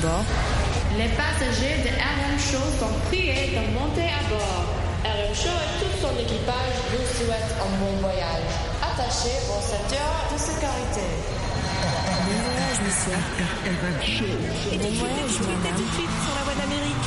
bord. Les passagers de RM Show sont priés de monter à bord. RM Show et tout son équipage vous souhaitent un bon voyage. Attachez vos ceintures de sécurité. Bon voyage, monsieur. RM Show. Et bon voyage, madame. Tout de suite sur la voie d'Amérique.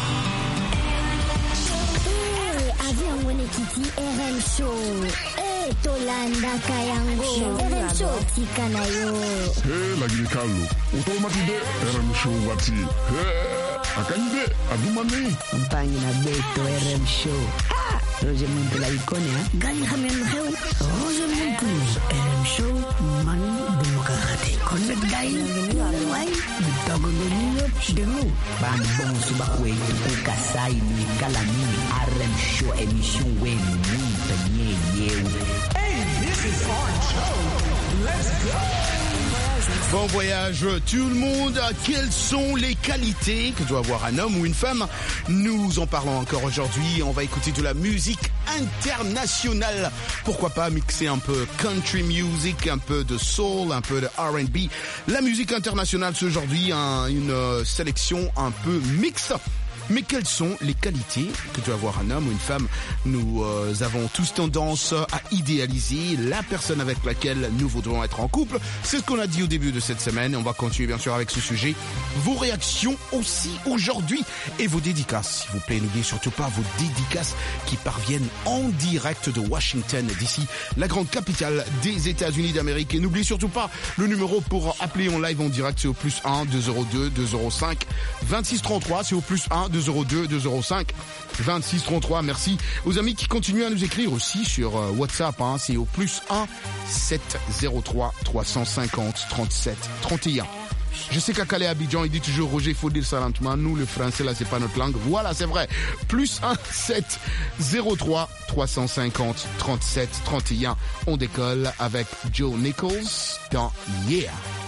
Avion Wenekiti RM Show. Tolanda Kayango. RM Show Tikanayo. Hey, lagi Carlo. Automatide RM Show wati. Akanyide adumani. Mpangi na beto RM Show. Roger Montela ikonia. Gani khamen khaw. Roger Montela RM Show man demokrati. Connect guy. Why? Bitagondonyo dego. Bang bong subakwe ukasai ni kalami RM Show émission wen ni tanye yew. Hey, this is our show. Let's go. Bon voyage tout le monde. Quelles sont les qualités que doit avoir un homme ou une femme? Nous en parlons encore aujourd'hui. On va écouter de la musique internationale. Pourquoi pas mixer un peu country music, un peu de soul, un peu de R&B. La musique internationale, c'est aujourd'hui une sélection un peu mixte. Mais quelles sont les qualités que doit avoir un homme ou une femme? Nous avons tous tendance à idéaliser la personne avec laquelle nous voudrons être en couple. C'est ce qu'on a dit au début de cette semaine. On va continuer bien sûr avec ce sujet. Vos réactions aussi aujourd'hui et vos dédicaces. S'il vous plaît, n'oubliez surtout pas vos dédicaces qui parviennent en direct de Washington, d'ici la grande capitale des États-Unis d'Amérique. Et n'oubliez surtout pas le numéro pour appeler en live en direct. C'est au +1 202 205 2633. C'est au +1 202 205 2633. Merci aux amis qui continuent à nous écrire aussi sur WhatsApp. C'est au +1 703 350 37 31. Je sais qu'à Calais Abidjan, il dit toujours Roger, il faut dire ça lentement. Nous, le français, là, c'est pas notre langue. Voilà, c'est vrai. +1 703 350 37 31. On décolle avec Joe Nichols dans Yeah.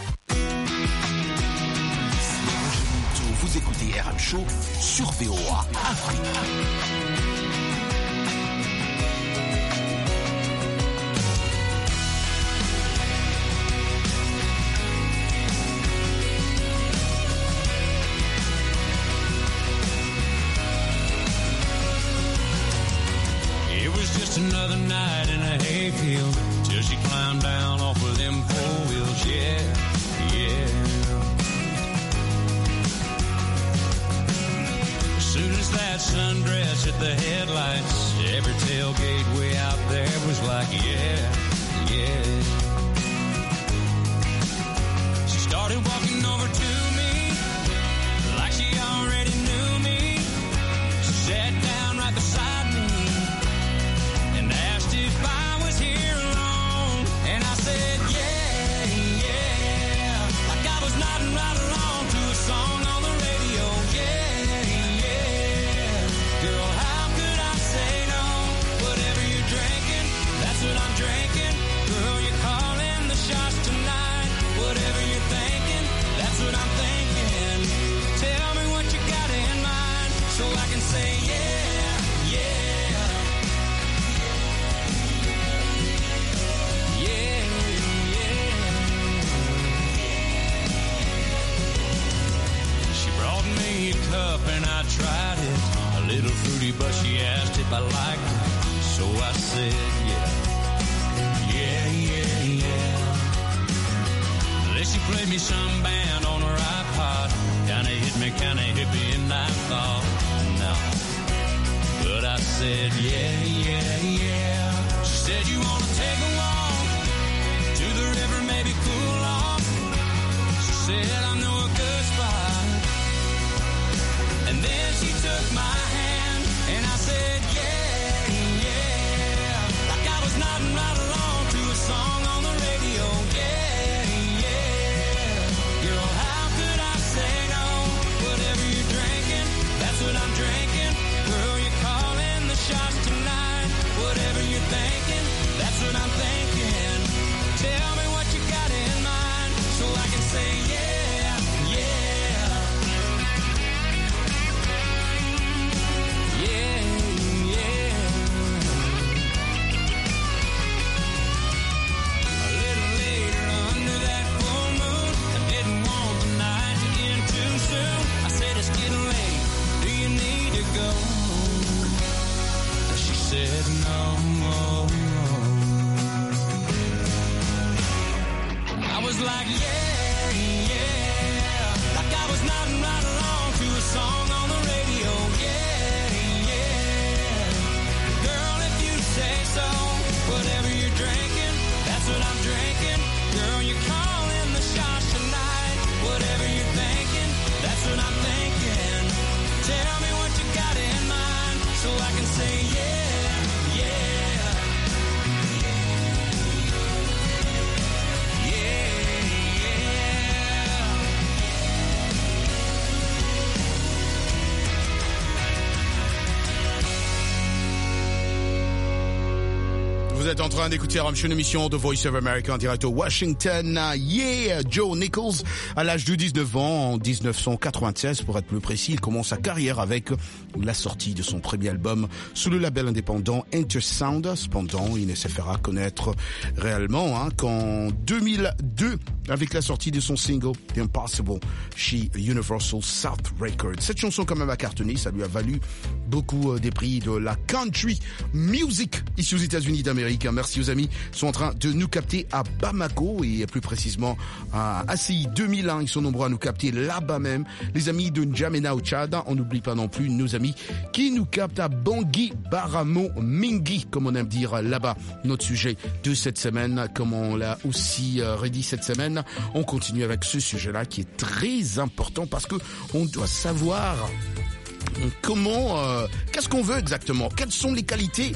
Vous écoutez RM Show sur VOA Afrique. It was just another night in a hayfield till she climbed down off of them four wheels. Yeah, yeah. Soon as that sundress hit the headlights, every tailgate way out there was like, yeah, yeah. She started walking over to me like she already knew me. She sat down right beside me and asked if I was here alone. And I said, yeah, yeah, like I was nodding right along to a song on the radio. Yeah. What I'm drinking, girl, you're calling the shots tonight. Whatever you're thinking, that's what I'm thinking. Tell me what you got in mind, so I can say yeah, yeah, yeah, yeah. She brought me a cup and I tried it. A little fruity, but she asked if I liked it, so I said yeah. Yeah, yeah, yeah. Then she played me some band on her iPod. Kinda hit me, kinda hippie, and I thought, no. But I said, yeah, yeah, yeah. She said, you wanna take a walk to the river, maybe cool off. She said, I know a good spot. And then she took my hand, and I said, yeah, yeah. Like I was nodding right along. Song on the radio, yeah, yeah. Girl, how could I say no? Whatever you're drinking, that's what I'm drinking. Girl, you're calling the shots tonight. said no. I was like, yeah, yeah, like I was nodding right along to a song on the radio. Yeah, yeah, girl, if you say so, whatever you're drinking, that's what I'm drinking. Girl, you're calling the shots tonight. Whatever you're thinking, that's what I'm thinking. Tell me what you got in mind, so I can say yeah, yeah, yeah, yeah. Vous êtes en train d'écouter RM Show, une émission de Voice of America en direct au Washington. Yeah, Joe Nichols, à l'âge de 19 ans, en 1996 pour être plus précis, il commence sa carrière avec la sortie de son premier album sous le label indépendant Intersound. Cependant, il ne s'est fait connaître réellement qu'en 2002 avec la sortie de son single The Impossible chez Universal South Records. Cette chanson quand même a cartonné, ça lui a valu beaucoup des prix de la country music ici aux États-Unis d'Amérique. Merci aux amis, ils sont en train de nous capter à Bamako et plus précisément à ACI 2001. Ils sont nombreux à nous capter là-bas même. Les amis de N'Djamena au Tchad, on n'oublie pas non plus nos amis qui nous captent à Bangui, Baramo, Mingi, comme on aime dire là-bas. Notre sujet de cette semaine, comme on l'a aussi redit cette semaine, on continue avec ce sujet-là qui est très important parce que on doit savoir comment, qu'est-ce qu'on veut exactement? Quelles sont les qualités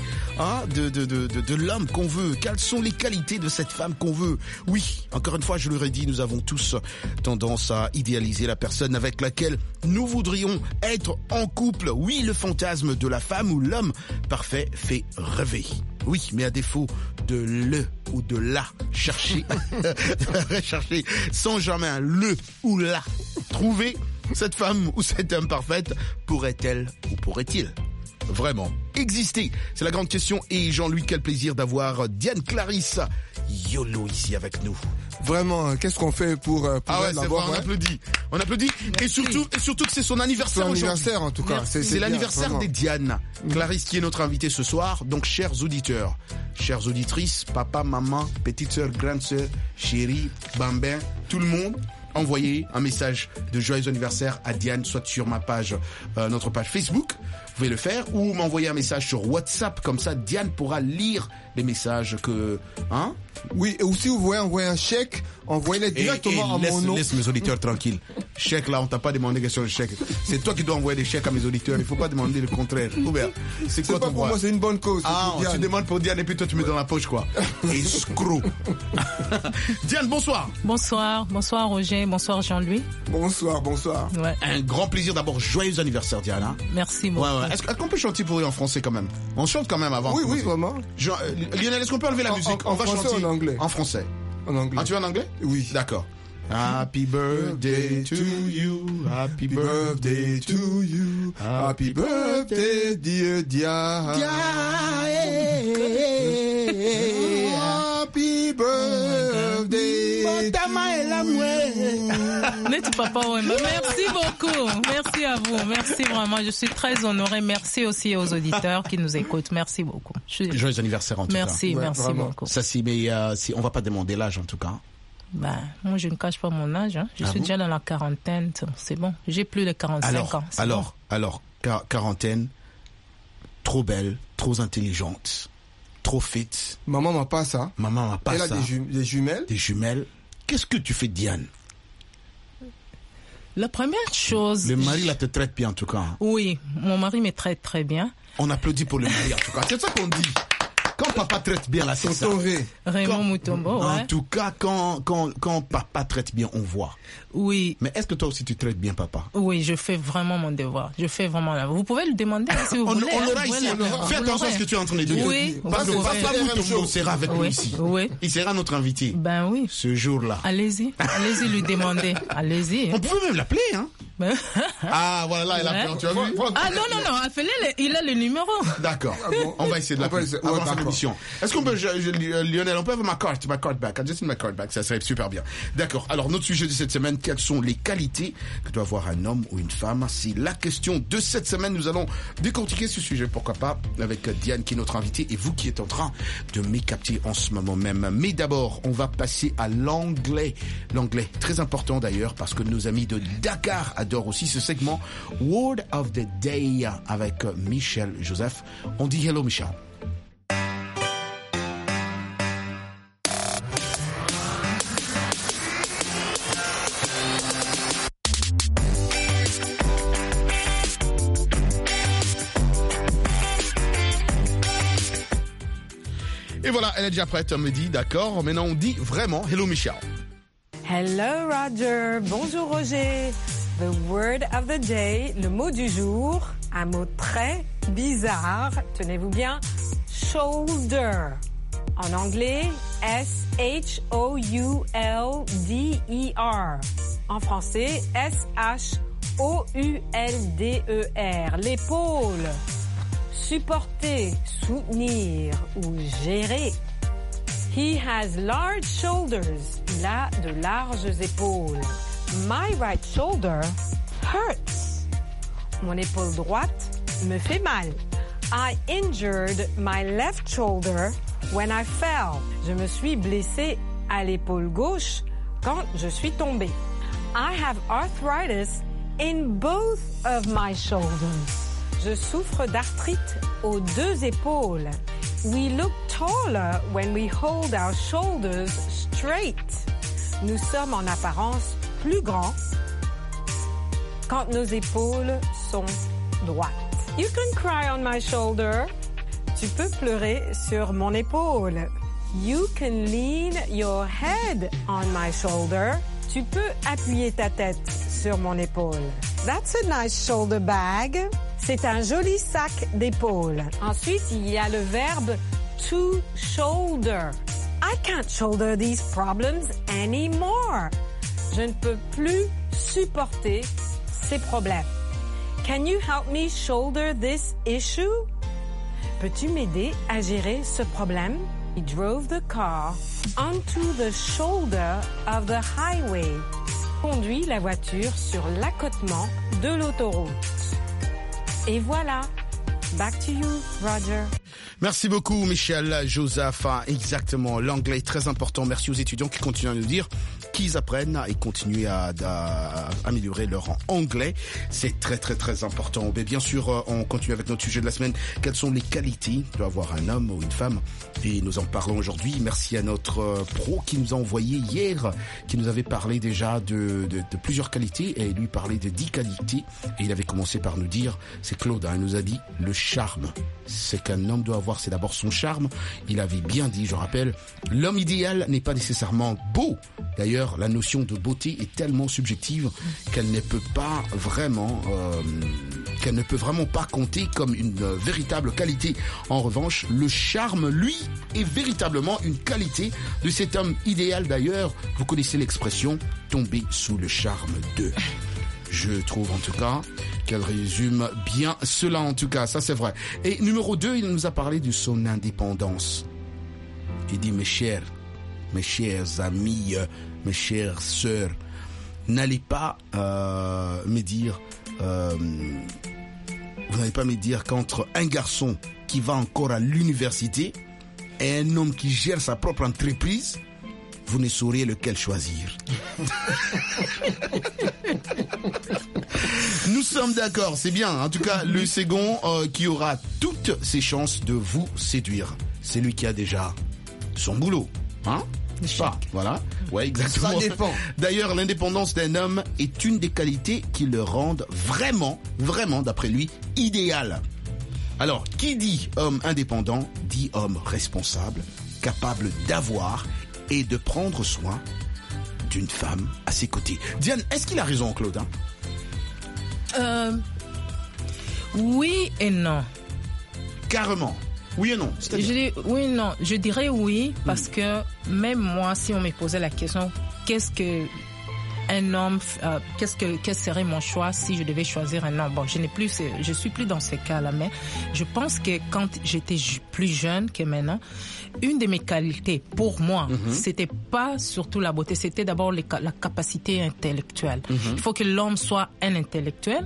de l'homme qu'on veut? Quelles sont les qualités de cette femme qu'on veut? Oui, encore une fois, je l'aurais dit, nous avons tous tendance à idéaliser la personne avec laquelle nous voudrions être en couple. Oui, le fantasme de la femme ou l'homme parfait fait rêver. Oui, mais à défaut de le ou de la chercher, rechercher sans jamais le ou la trouver, cette femme ou cet homme parfaite pourrait-elle ou pourrait-il vraiment exister? C'est la grande question. Et Jean-Louis, quel plaisir d'avoir Diane Clarisse Yolo ici avec nous. Vraiment, qu'est-ce qu'on fait pour ouais, c'est vrai, on applaudit. Et surtout que c'est son anniversaire aujourd'hui. Son anniversaire en tout cas. C'est l'anniversaire des Diane Clarisse qui est notre invitée ce soir. Donc chers auditeurs, chères auditrices, papa, maman, petite sœur, grande sœur, chérie, bambin, tout le monde, envoyez un message de joyeux anniversaire à Diane, soit sur ma page, notre page Facebook, vous pouvez le faire, ou m'envoyer un message sur WhatsApp, comme ça Diane pourra lire les messages que, Oui, et aussi vous voulez envoyer un chèque, envoyez-le directement à mon nom. Laisse mes auditeurs tranquilles. Chèque là, on t'a pas demandé question de chèque. C'est toi qui dois envoyer des chèques à mes auditeurs. Il faut pas demander le contraire. Oubert, c'est quoi pas ton pour moi, c'est une bonne cause. Tu demandes pour Diane et puis toi tu mets dans la poche quoi. Escroc. Diane, bonsoir. Bonsoir Roger, bonsoir Jean-Louis. Bonsoir. Ouais. Un grand plaisir d'abord, joyeux anniversaire Diane. Merci beaucoup. Ouais. Est-ce qu'on peut chanter pour lui en français quand même? On chante quand même avant. Oui, vraiment. Lionel, est-ce qu'on peut enlever la musique? On va chanter en anglais. En français. En anglais. Ah, tu veux en anglais? Oui. D'accord. Happy birthday to you. Happy birthday to you. Happy birthday, dear Diane. Happy birthday. Merci beaucoup. Merci à vous. Merci vraiment. Je suis très honorée. Merci aussi aux auditeurs qui nous écoutent. Merci beaucoup. Joyeux anniversaire en tout cas. Merci beaucoup. Ça, mais on va pas demander l'âge en tout cas. Moi, je ne cache pas mon âge. Je suis déjà dans la quarantaine. C'est bon. J'ai plus de 45 ans. Alors, quarantaine, trop belle, trop intelligente, trop fit. Maman m'a pas ça. Elle a des jumelles. Des jumelles. Qu'est-ce que tu fais, Diane? La première chose... Le mari là te traite bien en tout cas. Oui, mon mari me traite très bien. On applaudit pour le mari en tout cas. C'est ça qu'on dit. Quand papa traite bien, là, c'est ça. Raymond Mutombo, ouais. En tout cas, quand papa traite bien, on voit. Oui. Mais est-ce que toi aussi tu traites bien papa? Oui, je fais vraiment mon devoir. Je fais vraiment là. Vous pouvez le demander si vous voulez. On l'aura ici. Fais attention à ce que tu es en train de dire. Oui. Parce que papa Mutombo sera avec nous ici. Oui. Il sera notre invité. Ben oui. Ce jour-là. Allez-y lui demander. Allez-y. On pouvait même l'appeler, hein. Ah, voilà, là, elle a tu as vu? Ah, non, il a le numéro. D'accord. On va essayer de l'appeler avant cette émission. Est-ce qu'on peut, Lionel, on peut avoir ma carte back? I just need my card back. Ça serait super bien. D'accord. Alors, notre sujet de cette semaine, quelles sont les qualités que doit avoir un homme ou une femme? C'est la question de cette semaine. Nous allons décortiquer ce sujet, pourquoi pas, avec Diane qui est notre invitée et vous qui êtes en train de me capter en ce moment même. Mais d'abord, on va passer à l'anglais. L'anglais, très important d'ailleurs, parce que nos amis de Dakar adore aussi ce segment Word of the Day avec Michel Joseph. On dit hello Michel. Et voilà, elle est déjà prête, on me dit, d'accord. Maintenant on dit vraiment hello Michel. Hello Roger, bonjour Roger. The word of the day, le mot du jour, un mot très bizarre, tenez-vous bien, shoulder. En anglais, S-H-O-U-L-D-E-R. En français, S-H-O-U-L-D-E-R. L'épaule. Supporter, soutenir ou gérer. He has large shoulders. Il a de larges épaules. My right shoulder hurts. Mon épaule droite me fait mal. I injured my left shoulder when I fell. Je me suis blessé à l'épaule gauche quand je suis tombé. I have arthritis in both of my shoulders. Je souffre d'arthrite aux deux épaules. We look taller when we hold our shoulders straight. Nous sommes en apparence plus grands quand nos épaules sont droites. You can cry on my shoulder. Tu peux pleurer sur mon épaule. You can lean your head on my shoulder. Tu peux appuyer ta tête sur mon épaule. That's a nice shoulder bag. C'est un joli sac d'épaule. Ensuite, il y a le verbe to shoulder. I can't shoulder these problems anymore. Je ne peux plus supporter ces problèmes. Can you help me shoulder this issue? Peux-tu m'aider à gérer ce problème? He drove the car onto the shoulder of the highway. Conduit la voiture sur l'accotement de l'autoroute. Et voilà. Back to you, Roger. Merci beaucoup, Michel Joseph. Exactement, l'anglais est très important. Merci aux étudiants qui continuent à nous dire qu'ils apprennent et continuent à améliorer leur anglais. C'est très, très, très important. Mais bien sûr, on continue avec notre sujet de la semaine. Quelles sont les qualités que doit avoir un homme ou une femme? Et nous en parlons aujourd'hui. Merci à notre pro qui nous a envoyé hier, qui nous avait parlé déjà de plusieurs qualités et lui parlait de 10 qualités. Et il avait commencé par nous dire, c'est Claude, il nous a dit le charme. C'est qu'un homme doit avoir, c'est d'abord son charme. Il avait bien dit, je rappelle, l'homme idéal n'est pas nécessairement beau. D'ailleurs, la notion de beauté est tellement subjective qu'elle ne peut vraiment pas compter comme une véritable qualité. En revanche, le charme, lui, est véritablement une qualité de cet homme idéal. D'ailleurs, vous connaissez l'expression « tomber sous le charme de ». Je trouve en tout cas qu'elle résume bien cela, en tout cas, ça c'est vrai. Et numéro 2, il nous a parlé de son indépendance. Il dit, mes chers amis, mes chères sœurs, n'allez pas me dire, vous n'allez pas me dire qu'entre un garçon qui va encore à l'université et un homme qui gère sa propre entreprise, vous ne sauriez lequel choisir. Nous sommes d'accord, c'est bien. En tout cas, le second qui aura toutes ses chances de vous séduire. C'est lui qui a déjà son boulot. Hein? Pas, voilà. Ouais, exactement. Ça dépend. D'ailleurs, l'indépendance d'un homme est une des qualités qui le rendent vraiment, d'après lui, idéal. Alors, qui dit homme indépendant, dit homme responsable, capable d'avoir et de prendre soin d'une femme à ses côtés. Diane, est-ce qu'il a raison, Claude? Oui et non. Carrément. Oui et non. Oui et non. Je dirais oui parce que même moi, si on me posait la question, qu'est-ce que un homme, quel serait mon choix si je devais choisir un homme? Bon, je suis plus dans ces cas-là, mais je pense que quand j'étais plus jeune que maintenant, une de mes qualités, pour moi, c'était pas surtout la beauté, c'était d'abord la capacité intellectuelle. Il faut que l'homme soit un intellectuel.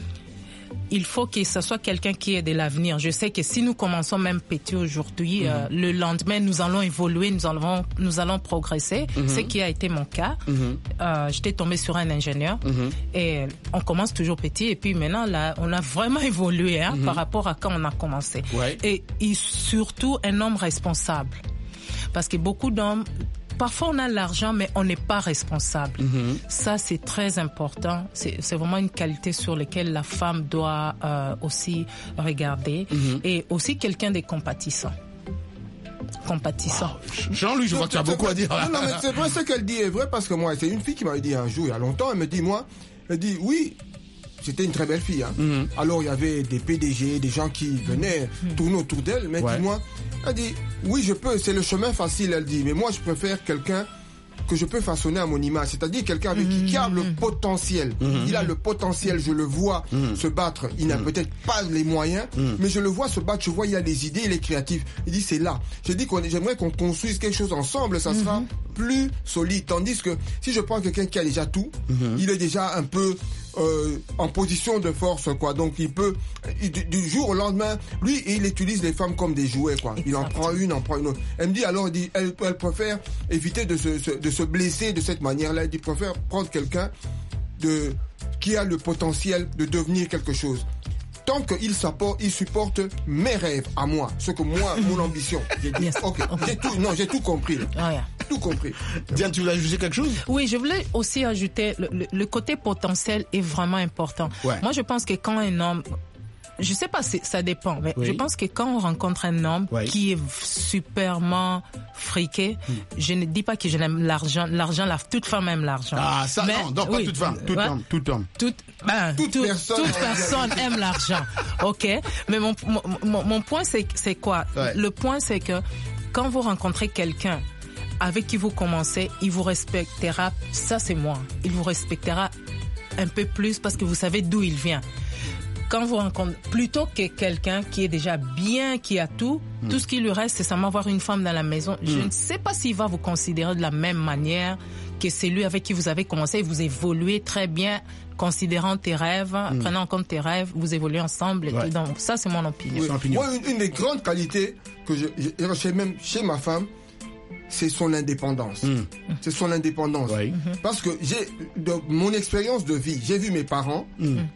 Il faut que ce soit quelqu'un qui ait de l'avenir. Je sais que si nous commençons même petit aujourd'hui, le lendemain, nous allons évoluer, nous allons progresser. Ce qui a été mon cas. J'étais tombée sur un ingénieur et on commence toujours petit. Et puis maintenant, là, on a vraiment évolué par rapport à quand on a commencé. Ouais. Et surtout, un homme responsable. Parce que beaucoup d'hommes... Parfois, on a l'argent, mais on n'est pas responsable. Ça, c'est très important. C'est vraiment une qualité sur laquelle la femme doit aussi regarder. Et aussi quelqu'un de compatissant. Compatissant. Jean-Louis, je vois que tu as beaucoup à dire. Non, mais c'est vrai, ce qu'elle dit est vrai, parce que moi, c'est une fille qui m'avait dit un jour, il y a longtemps, elle me dit, oui, c'était une très belle fille. Alors, il y avait des PDG, des gens qui venaient tourner autour d'elle, mais dis-moi, elle dit, oui, je peux, c'est le chemin facile, elle dit, mais moi, je préfère quelqu'un que je peux façonner à mon image, c'est-à-dire quelqu'un avec qui a le potentiel. Il a le potentiel, je le vois se battre. Il n'a peut-être pas les moyens, mais je le vois se battre, je vois il a des idées, il est créatif. Il dit c'est là. Je dis j'aimerais qu'on construise quelque chose ensemble, ça sera plus solide. Tandis que si je prends quelqu'un qui a déjà tout, il est déjà un peu en position de force, quoi. Donc il peut du jour au lendemain, lui, il utilise les femmes comme des jouets, quoi. Il en prend une autre. Elle me dit alors, elle préfère éviter de se blesser de cette manière-là. Elle préfère prendre quelqu'un qui a le potentiel de devenir quelque chose. Tant qu'il supporte mes rêves à moi, ce que moi, mon ambition. J'ai dit, j'ai tout compris. Tout compris. Diane, tu voulais ajouter quelque chose? Oui, je voulais aussi ajouter, le côté potentiel est vraiment important. Moi, je pense que quand un homme, je sais pas, ça dépend, mais je pense que quand on rencontre un homme qui est superment friqué, je ne dis pas que je l'aime l'argent, toute femme aime l'argent. Ah, ça, mais, non, pas toute femme, tout homme. Toute personne aime l'argent. OK? Mais mon point, c'est quoi? Le point, c'est que quand vous rencontrez quelqu'un avec qui vous commencez, il vous respectera, ça c'est moi, il vous respectera un peu plus parce que vous savez d'où il vient. Quand vous rencontrez, plutôt que quelqu'un qui est déjà bien, qui a tout ce qui lui reste, c'est seulement avoir une femme dans la maison. Je ne sais pas s'il va vous considérer de la même manière que celui avec qui vous avez commencé et vous évoluez très bien, considérant tes rêves, prenant en compte tes rêves, vous évoluez ensemble. Et tout. Donc ça, c'est mon opinion. Moi, une des grandes qualités que même chez ma femme, c'est son indépendance. C'est son indépendance. Parce que de mon expérience de vie, j'ai vu mes parents,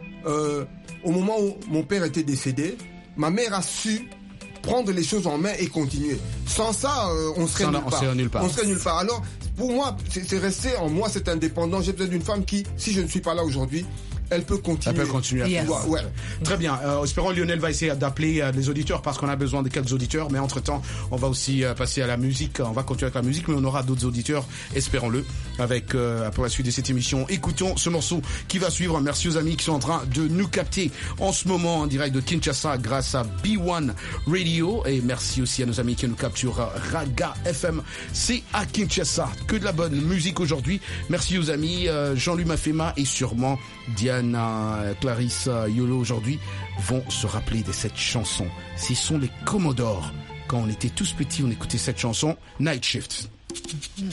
au moment où mon père était décédé, ma mère a su prendre les choses en main et continuer. Sans ça, on serait nulle part. On serait nulle part. Alors, pour moi, c'est resté en moi cette indépendance. J'ai besoin d'une femme qui, si je ne suis pas là aujourd'hui, elle peut continuer. Elle peut continuer à faire. Ouais. Très bien. Espérons Lionel va essayer d'appeler les auditeurs parce qu'on a besoin de quelques auditeurs. Mais entre-temps, on va aussi passer à la musique. On va continuer avec la musique, mais on aura d'autres auditeurs, espérons-le, avec pour la suite de cette émission. Écoutons ce morceau qui va suivre. Merci aux amis qui sont en train de nous capter en ce moment en direct de Kinshasa grâce à B1 Radio. Et merci aussi à nos amis qui nous captent sur Raga FM. C'est à Kinshasa. Que de la bonne musique aujourd'hui. Merci aux amis Jean-Louis Mafema et sûrement Diane, Clarisse, Yolo aujourd'hui vont se rappeler de cette chanson. Ce sont les Commodores. Quand on était tous petits, on écoutait cette chanson, Night Shift. Ici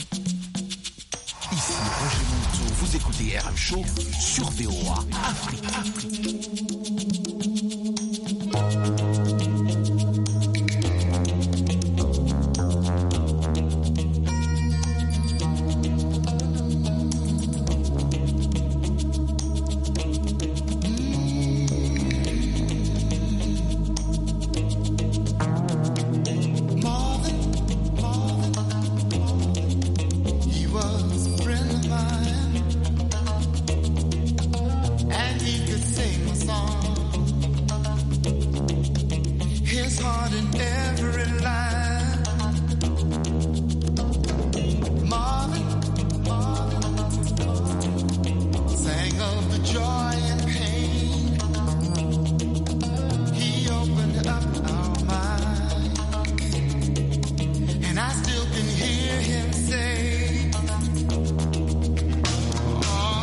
Roger Monceau, vous écoutez RM Show sur VOA Afrique. I still can hear him say, oh,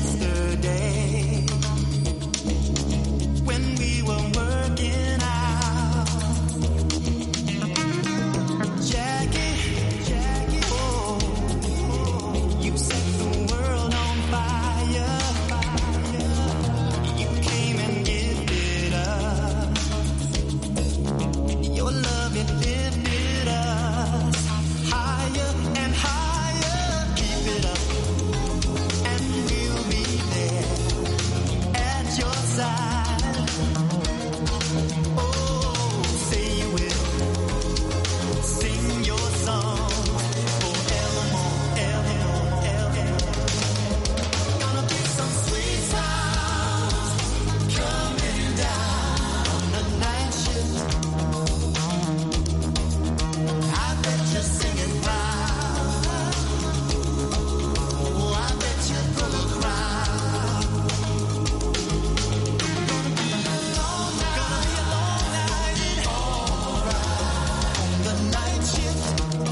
yesterday when we were working out. Jackie, oh, you set the world on fire. You came and gifted us your love, it lifted us higher and higher. Keep it up, and we'll be there at your side. Oh, say you will sing your song forevermore, evermore. Gonna be some sweet sounds coming down the night shift. I bet you're singing proud. Oh, I bet you're gonna cry. Gonna be a long night, alright. On the night shift,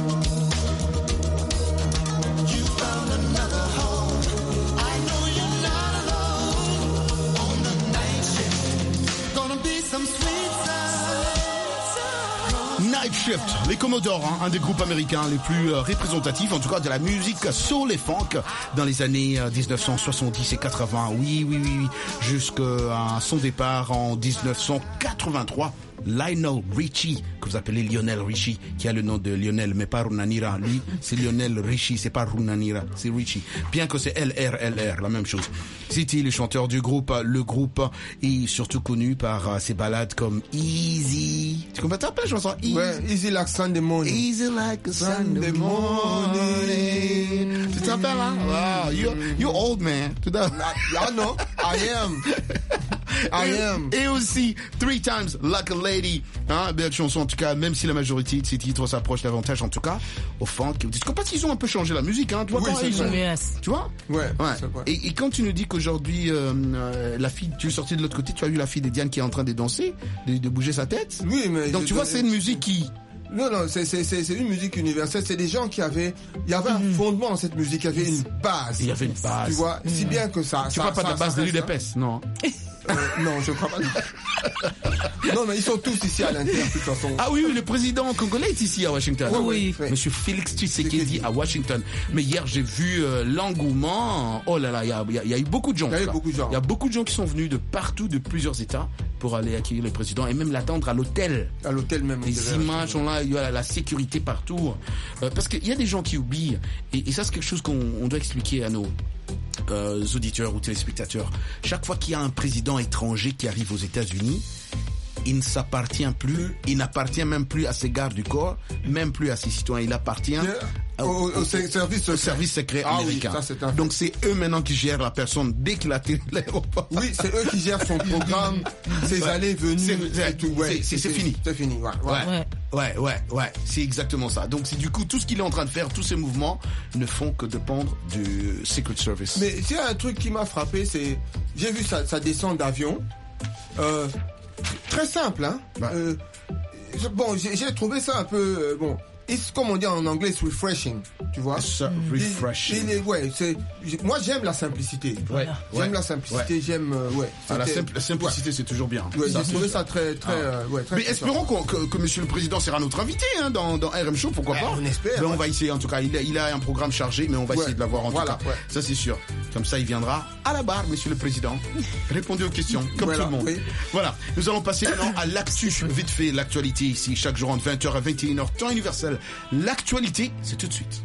you found another home. I know you're not alone. On the night shift, gonna be some sweet sounds. Night Shift, les Commodores, hein, un des groupes américains les plus représentatifs, en tout cas de la musique soul et funk dans les années 1970 et 80. Oui, jusqu'à son départ en 1983. Lionel Richie, que vous appelez Lionel Richie, qui a le nom de Lionel, mais pas Runanira. Lui, c'est Lionel Richie, c'est pas Runanira, c'est Richie. Bien que c'est LRLR, la même chose. C'était le chanteur du groupe. Le groupe est surtout connu par ses ballades comme Easy. Tu comprends la chanson? Ouais, Easy like Sunday morning. Easy like a Sunday morning. Tu te rappelles, hein? Wow, you're old, man. I know, I am. Et aussi, Three Times Like a Lady. Hein, belle chanson, en tout cas, même si la majorité de ces titres s'approchent davantage, en tout cas, au funk. Je pense qu'ils ont un peu changé la musique, hein. Tu vois, Oui, c'est ils ont, vrai. tu vois? Ouais. c'est vrai. Et quand tu nous dis qu'aujourd'hui, la fille, tu es sorti de l'autre côté, tu as vu la fille de Diane qui est en train de danser, de bouger sa tête. Oui, mais donc tu vois, c'est une musique qui... Non, c'est une musique universelle. C'est des gens qui avaient, il y avait un fondement dans cette musique, il y avait une base. Il y avait une base. Tu vois, si bien que ça. Tu parles pas de la base de l'UDPS, non? Non, je crois pas. Non, mais ils sont tous ici à l'intérieur, de toute façon. Ah oui, le président congolais est ici à Washington. Oui. Monsieur Félix Tshisekedi à Washington. Mais hier, j'ai vu l'engouement. Oh là là, il y a eu beaucoup de gens. Il y a beaucoup de gens qui sont venus de partout, de plusieurs États, pour aller accueillir le président et même l'attendre à l'hôtel. À l'hôtel même. Les images sont là, il y a la sécurité partout. Parce qu'il y a des gens qui oublient. Et ça, c'est quelque chose qu'on doit expliquer à nos auditeurs ou téléspectateurs. Chaque fois qu'il y a un président étranger qui arrive aux États-Unis, il ne s'appartient plus, il n'appartient même plus à ses gardes du corps, même plus à ses citoyens, il appartient au service secret américain. Oui, donc c'est eux maintenant qui gèrent la personne dès qu'il atterrit de l'aéroport. Oui, c'est eux qui gèrent son programme, ses allées, venues, et tout. C'est fini. C'est fini, ouais. C'est exactement ça. Donc c'est du coup tout ce qu'il est en train de faire, tous ces mouvements ne font que dépendre du Secret Service. Mais il y a un truc qui m'a frappé, c'est j'ai vu sa descente d'avion. Très simple, hein. Bon, j'ai trouvé ça un peu bon. Comme on dit en anglais, it's refreshing, tu vois. Refreshing. Moi, j'aime la simplicité. J'aime la simplicité, j'aime, la simplicité, c'est toujours bien. Ouais, j'ai trouvé ça très mais espérons que monsieur le président sera notre invité, hein, dans RM Show, pourquoi pas. On espère. Mais on va essayer, en tout cas, il a un programme chargé, mais on va essayer de l'avoir en tout cas. Ça, c'est sûr. Comme ça, il viendra à la barre, monsieur le président. Répondez aux questions, comme tout le monde. Oui. Voilà. Nous allons passer maintenant à l'actu. Vite fait, l'actualité ici, chaque jour entre 20h à 21h, temps universel. L'actualité, c'est tout de suite.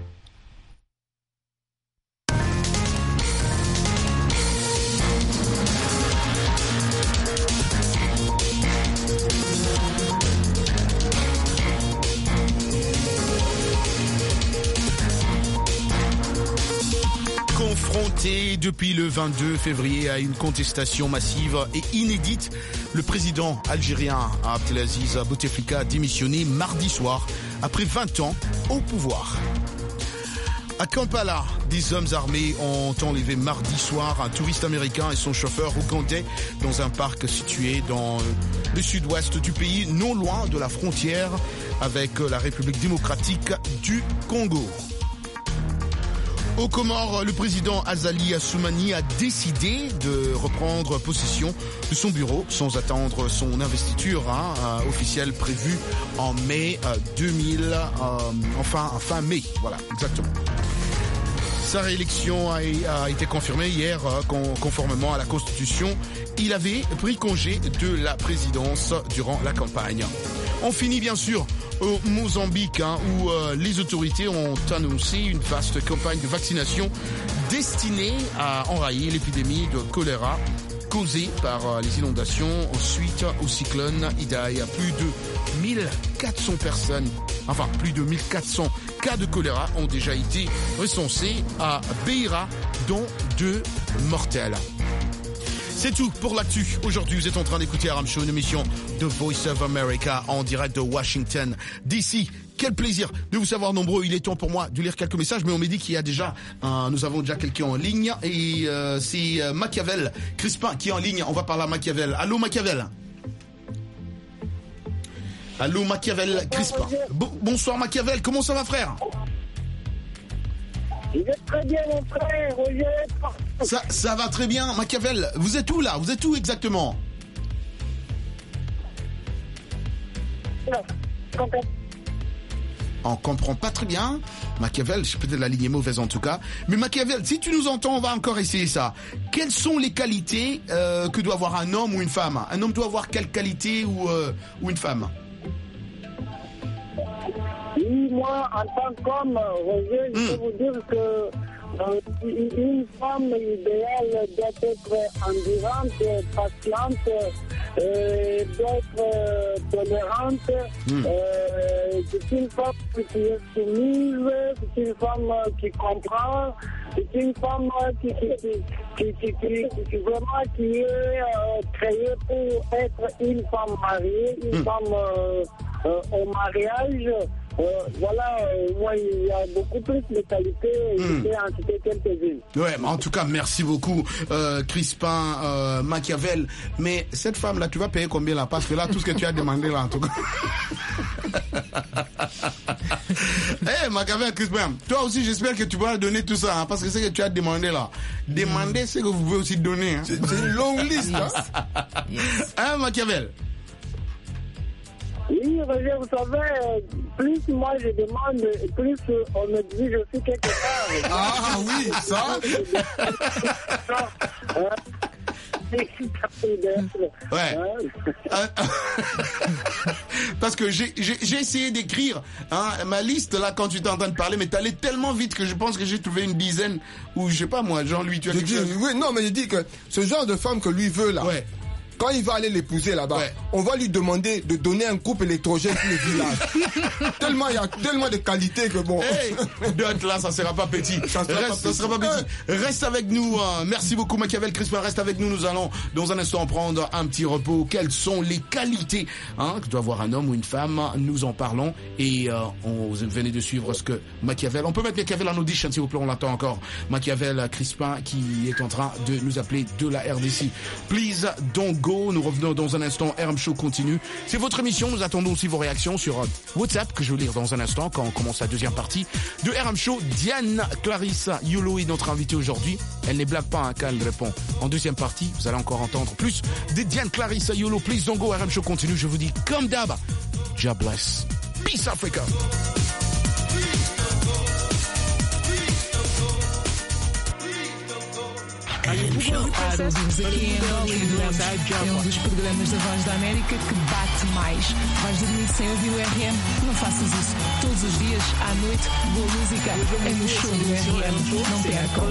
Confronté depuis le 22 février à une contestation massive et inédite, le président algérien Abdelaziz Bouteflika a démissionné mardi soir après 20 ans au pouvoir. À Kampala, des hommes armés ont enlevé mardi soir un touriste américain et son chauffeur ougandais dans un parc situé dans le sud-ouest du pays, non loin de la frontière avec la République démocratique du Congo. Aux Comores, le président Azali Assoumani a décidé de reprendre possession de son bureau sans attendre son investiture officielle prévue en mai 2000, fin mai, voilà, exactement. Sa réélection a été confirmée hier conformément à la Constitution. Il avait pris congé de la présidence durant la campagne. On finit bien sûr au Mozambique où les autorités ont annoncé une vaste campagne de vaccination destinée à enrayer l'épidémie de choléra causée par les inondations suite au cyclone Idai. Plus de 1400 cas de choléra ont déjà été recensés à Beira, dont 2 mortels. C'est tout pour l'actu. Aujourd'hui, vous êtes en train d'écouter RM Show, une émission de Voice of America en direct de Washington DC. Quel plaisir de vous savoir nombreux. Il est temps pour moi de lire quelques messages, mais on m'a dit qu'il y a déjà, nous avons déjà quelqu'un en ligne et c'est Machiavel Crispin qui est en ligne. On va parler à Machiavel. Allô Machiavel. Allô Machiavel Crispin. Bonsoir Machiavel, comment ça va frère? Je vais très bien mon frère, Roger. Ça va très bien Machiavel. Vous êtes où là? Vous êtes où exactement? On comprend pas très bien. Machiavel, peut-être la ligne est mauvaise en tout cas. Mais Machiavel, si tu nous entends, on va encore essayer ça. Quelles sont les qualités que doit avoir un homme ou une femme? Un homme doit avoir quelle qualité ou une femme? Oui, moi, en tant qu'homme, Roger, je peux vous dire que une femme idéale doit être endurante, patiente, doit être tolérante. C'est une femme qui est soumise, c'est une femme qui comprend, c'est une femme qui vraiment qui est créée pour être une femme mariée, une femme au mariage. Voilà, moi, il y a beaucoup plus de qualités, je vais en citer quelques-unes. Ouais, mais en tout cas, merci beaucoup, Crispin, Machiavel. Mais cette femme-là, tu vas payer combien là? Parce que là, tout ce que tu as demandé là, en tout cas. Machiavel, Crispin, toi aussi, j'espère que tu vas donner tout ça, parce que c'est ce que tu as demandé là. Demander, c'est que vous pouvez aussi donner. C'est une longue liste, hein, Machiavel? Oui, Roger, vous savez, plus moi je demande, plus on me dit je suis quelque part. Ah oui, ça ouais. Parce que j'ai essayé d'écrire ma liste là quand tu t'es en train de parler, mais t'allais tellement vite que je pense que j'ai trouvé une dizaine ou je sais pas moi, Jean-Louis, tu as quelque chose? Oui, non, mais je dis que ce genre de femme que lui veut là. Ouais. Quand il va aller l'épouser là-bas, on va lui demander de donner un couple électrogène pour le village. Tellement il y a tellement de qualités que bon. D'autres là, ça sera pas petit. Ça sera pas petit. Reste avec nous. Merci beaucoup Machiavel Crispin. Reste avec nous. Nous allons dans un instant prendre un petit repos. Quelles sont les qualités que doit avoir un homme ou une femme? Nous en parlons et on venait de suivre ce que Machiavel. On peut mettre Machiavel en audition s'il vous plaît. On l'attend encore. Machiavel Crispin qui est en train de nous appeler de la RDC. Please don't go. Nous revenons dans un instant. RM Show continue. C'est votre émission. Nous attendons aussi vos réactions sur WhatsApp que je vais lire dans un instant quand on commence la deuxième partie de RM Show. Diane Clarissa Yolo est notre invitée aujourd'hui. Elle ne blague pas quand elle répond. En deuxième partie, vous allez encore entendre plus de Diane Clarissa Yolo. Please don't go. RM Show continue. Je vous dis comme d'hab. God bless. Peace Africa. É um dos programas da Voz da América que bate mais. Vais dormir sem ouvir o RM? Não faças isso. Todos os dias, à noite, boa música é no show do RM. Não percam.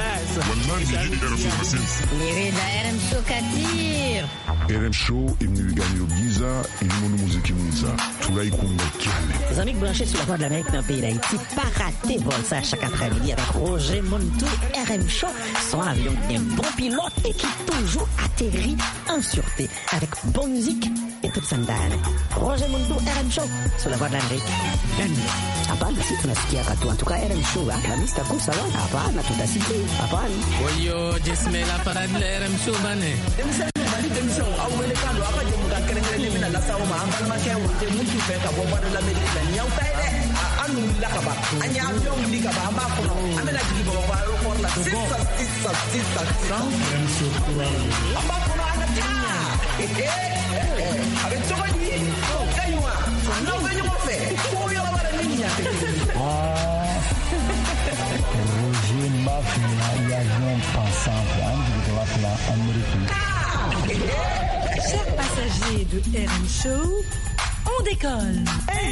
RM Show Katir. RM Show est venu gagner au Giza et le monde musique Mouza. Tout là, il compte Les amis branchés sur la Voix de l'Amérique dans le pays d'Haïti, pas rater vol ça chaque après-midi avec Roger Montou. RM Show, son avion est bon pilote et qui toujours atterrit en sûreté avec bonne musique et toute sandale. Roger Montou, RM Show sur la Voix de l'Amérique. Hapana, si tunasikia katu. En tout cas, RM Show, Alhamista kusawa. Hapana, tutasikia. Hapana. Oyo, jesmela para de RM Show bane. Démission, awele kando abaje muda kere mina la sawo ma ambal ma ke wonte mutu fe ka bo ba de la Amérique la niau taide. lakaba anya avion likaba amba kono amena jigi baba ba airport la sisa amba kono anata avec Togoni kaywa no venyo mo fe ko yo la bara niña Roger Mafia y avion pensant de la plan américain. Chers passagers de RM Show, on décolle.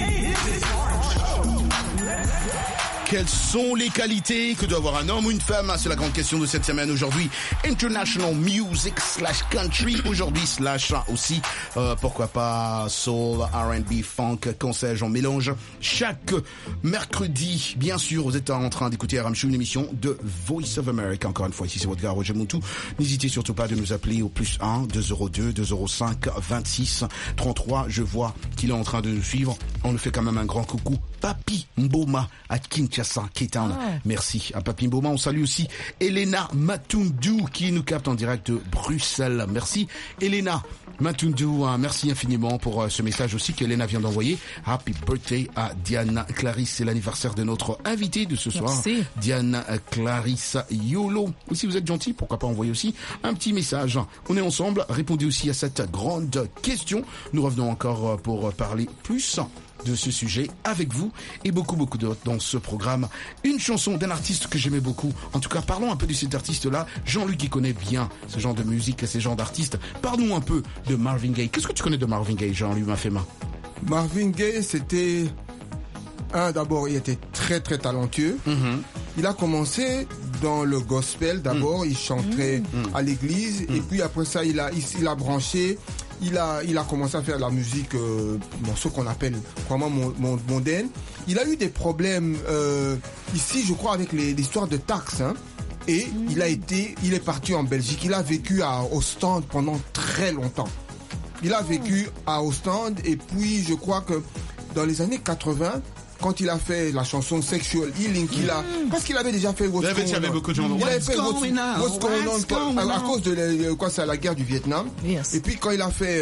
Quelles sont les qualités que doit avoir un homme ou une femme? C'est la grande question de cette semaine aujourd'hui. International Music / Country aujourd'hui / aussi pourquoi pas Soul, R&B, Funk, qu'on sais-je, on mélange chaque mercredi. Bien sûr, vous êtes en train d'écouter RM Show, une émission de Voice of America. Encore une fois, ici c'est votre gars Roger Moutou. N'hésitez surtout pas de nous appeler au +1 202 205 26 33. Je vois qu'il est en train de nous suivre. On nous fait quand même un grand coucou. Papi Mboma à Kinshasa, K-Town. Merci à Papi Mboma. On salue aussi Elena Matundu qui nous capte en direct de Bruxelles. Merci Elena Matundu. Merci infiniment pour ce message aussi qu'Elena vient d'envoyer. Happy birthday à Diane Clarisse. C'est l'anniversaire de notre invité de ce soir. Merci. Diane Clarisse Yolo. Et si vous êtes gentil, pourquoi pas envoyer aussi un petit message. On est ensemble. Répondez aussi à cette grande question. Nous revenons encore pour parler plus de ce sujet avec vous et beaucoup d'autres dans ce programme. Une chanson d'un artiste que j'aimais beaucoup. En tout cas, parlons un peu de cet artiste-là. Jean-Luc qui connaît bien ce genre de musique et ce genre d'artistes. Parlons un peu de Marvin Gaye. Qu'est-ce que tu connais de Marvin Gaye, Jean-Luc Mafema? Marvin Gaye, c'était... d'abord, il était très très talentueux. Il a commencé dans le gospel. D'abord, il chantait à l'église. Et puis après ça, il a branché... Il a commencé à faire de la musique, ce qu'on appelle vraiment mondaine. Il a eu des problèmes ici, je crois, avec l'histoire de taxes. Et il est parti en Belgique. Il a vécu à Ostende pendant très longtemps. Il a vécu à Ostende et puis je crois que dans les années 80, quand il a fait la chanson Sexual Healing, parce qu'il avait déjà fait What's Going On. Il avait fait What's Going On à cause de la guerre du Vietnam. Yes. Et puis quand il a fait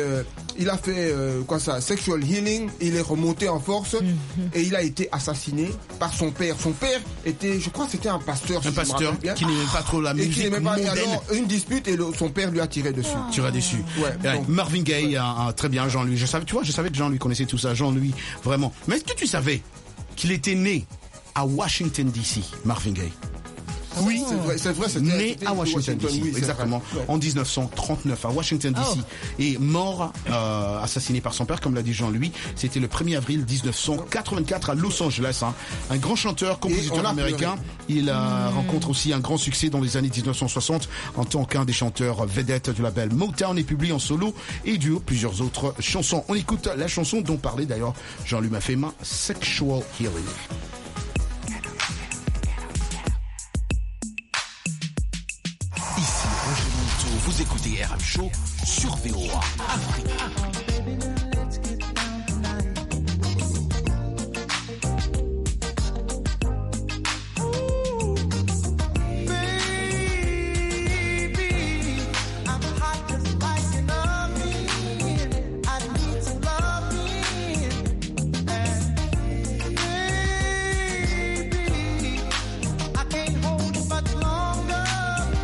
Sexual Healing, il est remonté en force et il a été assassiné par son père. Son père était, je crois, c'était un pasteur. Un pasteur qui n'aimait pas trop la musique mondaine. Alors une dispute et son père lui a tiré dessus. Tiré dessus. Ouais, donc, Marvin Gaye, très bien, Jean-Louis. Je savais que Jean-Louis connaissait tout ça, Jean-Louis, vraiment. Mais est-ce que tu savais qu'il était né à Washington DC, Marvin Gaye? Oui, c'est vrai, c'était né à Washington DC, oui, exactement, en 1939 à Washington DC, et mort, assassiné par son père, comme l'a dit Jean-Louis. C'était le 1er avril 1984 à Los Angeles. Un grand chanteur, compositeur américain. Il rencontre aussi un grand succès dans les années 1960 en tant qu'un des chanteurs vedettes du label Motown et publie en solo et duo plusieurs autres chansons. On écoute la chanson dont parlait d'ailleurs Jean-Louis Mafema, Sexual Healing. Vous écoutez RM Show sur VOA Afrique.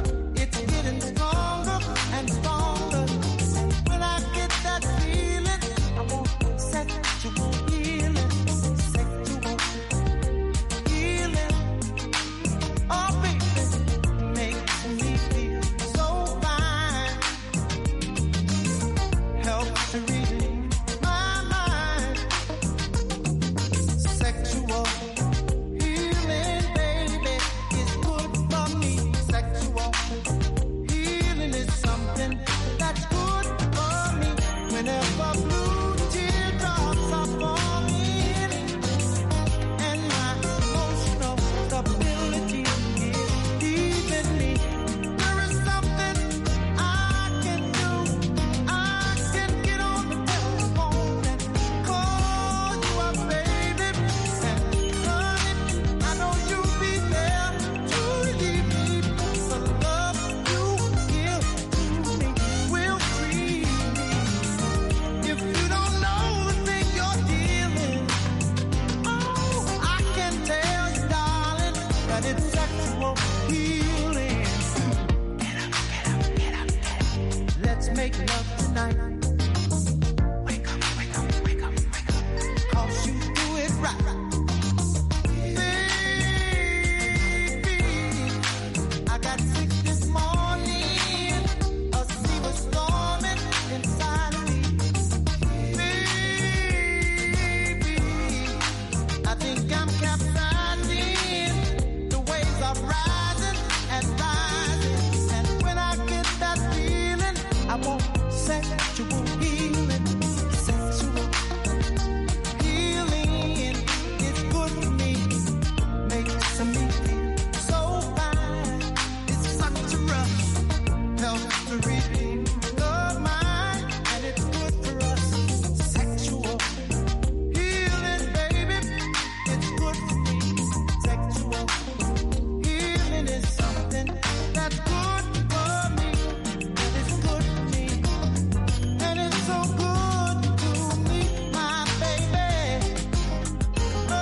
It's getting stronger and stronger. When I get that feeling make love tonight. Wake up, wake up, wake up, wake up. 'Cause you do it right. Baby, I got sick this morning. A sea was storming inside of me. Baby, I think I'm capsizing. The waves are rising and rising. And when I get that feeling, I want sexual healing. Sexual healing is good for me. Makes me feel so fine. It's such a rush. Helps to redeem the mind. And it's good for us. Sexual healing, baby. It's good for me. Sexual healing is something that's good for me. And it's good for me. And it's so good to me, my baby. Oh,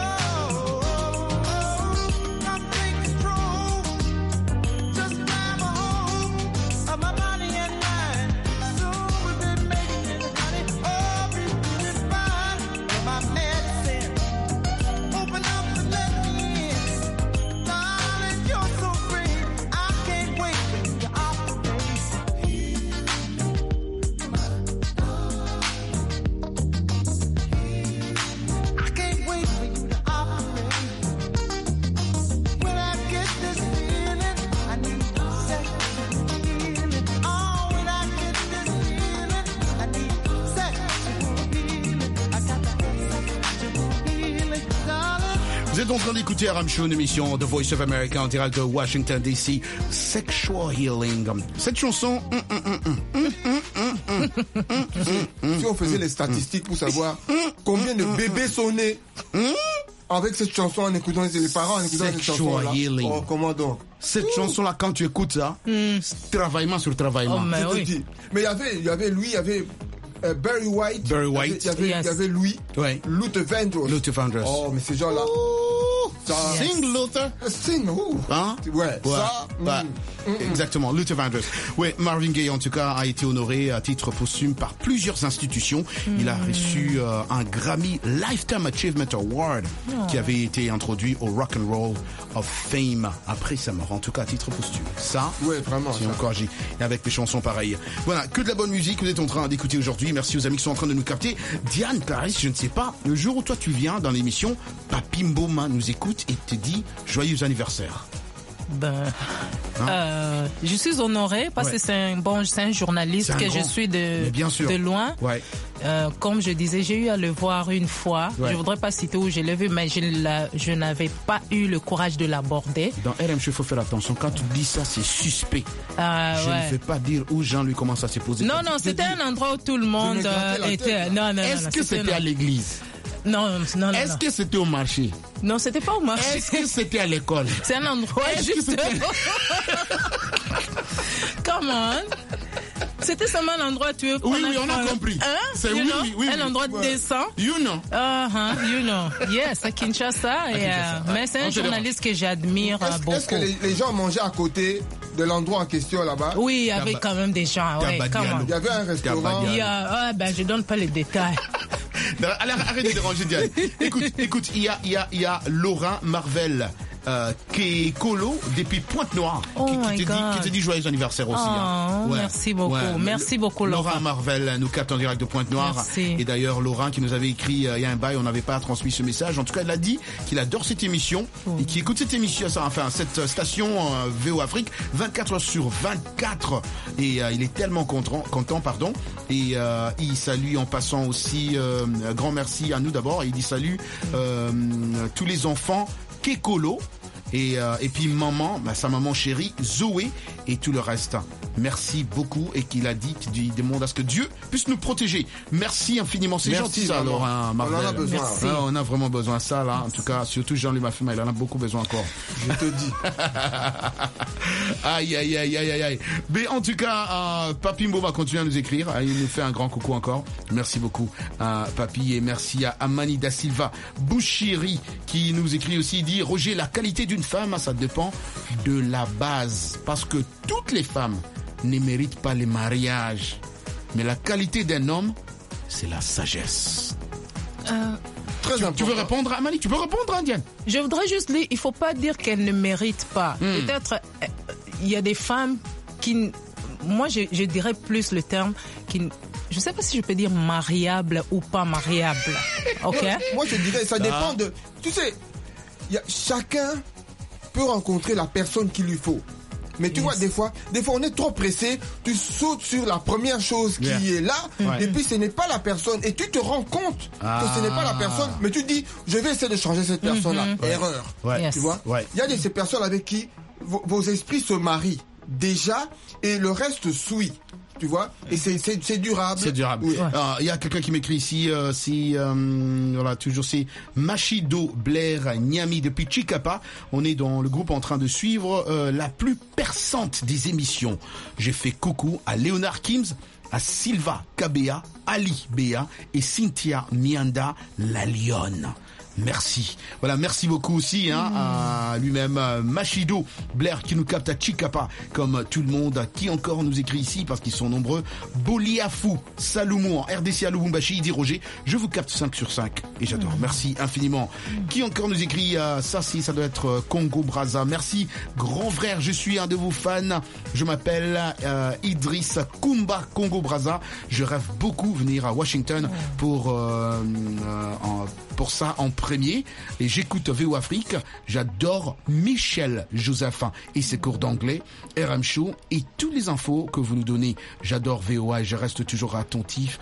come take control. Just grab a hold of my body and mind. Soon we'll be making it, honey. Oh, be feeling fine. You're my medicine. Open up and let me in. Darling, you're so great. I can't wait for you to operate. I can't wait for you to operate. When I get this feeling, I need sexual healing. Oh, when I get this feeling, I need sexual healing. I got that sexual healing, darling. Vous êtes en train d'écouter RM Show, une émission de Voice of America en direct de Washington DC. Sexual Healing. Cette chanson. Si on faisait les statistiques pour savoir combien de bébés sont nés avec cette chanson en écoutant les parents en écoutant cette chanson là. Healing. Oh, comment donc? Cette chanson-là, quand tu écoutes ça, travaillement sur travaillement. Oh, mais Je te oui. dis. Mais il y avait lui, il y avait Barry White. Barry White. Il y avait Louis. Ouais. Luther Vandross. Luther Vandross. Oh, mais ces gens-là. Ça, Sing Luther. Sing, ouh. Hein? Ouais, ça. Ouais. Exactement, Luther Vandross. Ouais, Marvin Gaye en tout cas a été honoré à titre posthume par plusieurs institutions. Il a reçu un Grammy Lifetime Achievement Award qui avait été introduit au Rock and Roll of Fame après sa mort. En tout cas à titre posthume. Ça, ouais, vraiment. c'est encore agi. Et avec des chansons pareilles. Voilà, que de la bonne musique que vous êtes en train d'écouter aujourd'hui. Merci aux amis qui sont en train de nous capter. Diane, Clarisse, je ne sais pas, le jour où toi tu viens dans l'émission, Papy Mboma nous écoute et te dit joyeux anniversaire. Je suis honorée parce que c'est un journaliste que je suis de loin. Ouais. Comme je disais, j'ai eu à le voir une fois. Ouais. Je voudrais pas citer où je l'ai vu, mais je n'avais pas eu le courage de l'aborder. Dans RMC, il faut faire attention. Quand tu dis ça, c'est suspect. Je ne vais pas dire où Jean-Louis commence à se poser. Non, c'était un endroit où tout le monde était. Non, Est-ce que c'était à l'église? Non. Est-ce que c'était au marché? Non, c'était pas au marché. Est-ce que c'était à l'école? C'est un endroit juste. Come on. C'était seulement un endroit où tu veux prendre. Oui, on a compris. Hein? C'est oui. Un endroit décent. You know. You know. Yes, à Kinshasa. Mais c'est un journaliste que j'admire beaucoup. Est-ce que les gens mangeaient à côté de l'endroit en question là-bas? Oui, il y avait quand même des gens. Ouais, il y avait un restaurant. Je donne pas les détails. Alors, arrête de déranger Diane. Écoute, il y a Laurent Marvel. Qui est colo depuis Pointe-Noire, qui te dit joyeux anniversaire aussi. Merci beaucoup. Merci beaucoup, Laurent. Laurent Marvel nous capte en direct de Pointe-Noire. Merci. Et d'ailleurs, Laurent qui nous avait écrit il y a un bail, on n'avait pas transmis ce message. En tout cas, il a dit qu'il adore cette émission et qu'il écoute cette émission, cette station VO Afrique 24 heures sur 24. Et il est tellement content. Et il salue en passant aussi, grand merci à nous d'abord. Il dit salut tous les enfants Kekolo et puis maman, sa maman chérie Zoé et tout le reste. Merci beaucoup et qu'il demande à ce que Dieu puisse nous protéger. Merci infiniment, c'est gentil ça, Laurent Marvel. On en a besoin. On a vraiment besoin de ça là. En tout cas, surtout Jean-Louis Mafima, il en a beaucoup besoin encore. Je te dis. Aïe. Mais en tout cas, Papy Mbo va continuer à nous écrire. Il nous fait un grand coucou encore. Merci beaucoup, Papy, et merci à Amani Da Silva Bouchiri qui nous écrit aussi. Il dit Roger, la qualité d'une femme, ça dépend de la base, parce que toutes les femmes ne méritent pas les mariages. mais la qualité d'un homme, c'est la sagesse. Très important. Tu veux répondre, Amani? Tu peux répondre, hein, Diane? Je voudrais juste dire, il faut pas dire qu'elle ne mérite pas. Peut-être, il y a des femmes qui, moi, je dirais plus le terme qui, je sais pas si je peux dire mariable ou pas mariable. Ok? Moi, je dirais, ça dépend de, tu sais, chacun peut rencontrer la personne qu'il lui faut. Mais tu vois, des fois, on est trop pressé, tu sautes sur la première chose qui est là, et puis ce n'est pas la personne, et tu te rends compte que ce n'est pas la personne, mais tu te dis, je vais essayer de changer cette personne-là. Erreur. Tu vois? Il y a de ces personnes avec qui vos esprits se marient déjà, et le reste suit. Tu vois, et c'est durable. C'est durable. Il y a quelqu'un qui m'écrit ici, voilà, toujours c'est Machido Blair Niami depuis Chicapa. On est dans le groupe en train de suivre la plus perçante des émissions. J'ai fait coucou à Léonard Kims, à Silva Kabea, Ali Bea et Cynthia Mianda la Lionne. Merci. Voilà, merci beaucoup aussi à lui-même, Machido Blair qui nous capte à Chicapa, comme tout le monde. Qui encore nous écrit ici, parce qu'ils sont nombreux. Boliafou Saloumou en RDC à Lubumbashi, il dit Roger, je vous capte 5 sur 5 et j'adore. Merci infiniment. Qui encore nous écrit ça doit être Congo Brazza. Merci grand frère, je suis un de vos fans. Je m'appelle Idriss Kumba Congo Brazza. Je rêve beaucoup venir à Washington pour ça en premier, et j'écoute VO Afrique. J'adore Michel Josephin et ses cours d'anglais, RM Show et toutes les infos que vous nous donnez. J'adore VOA et je reste toujours attentive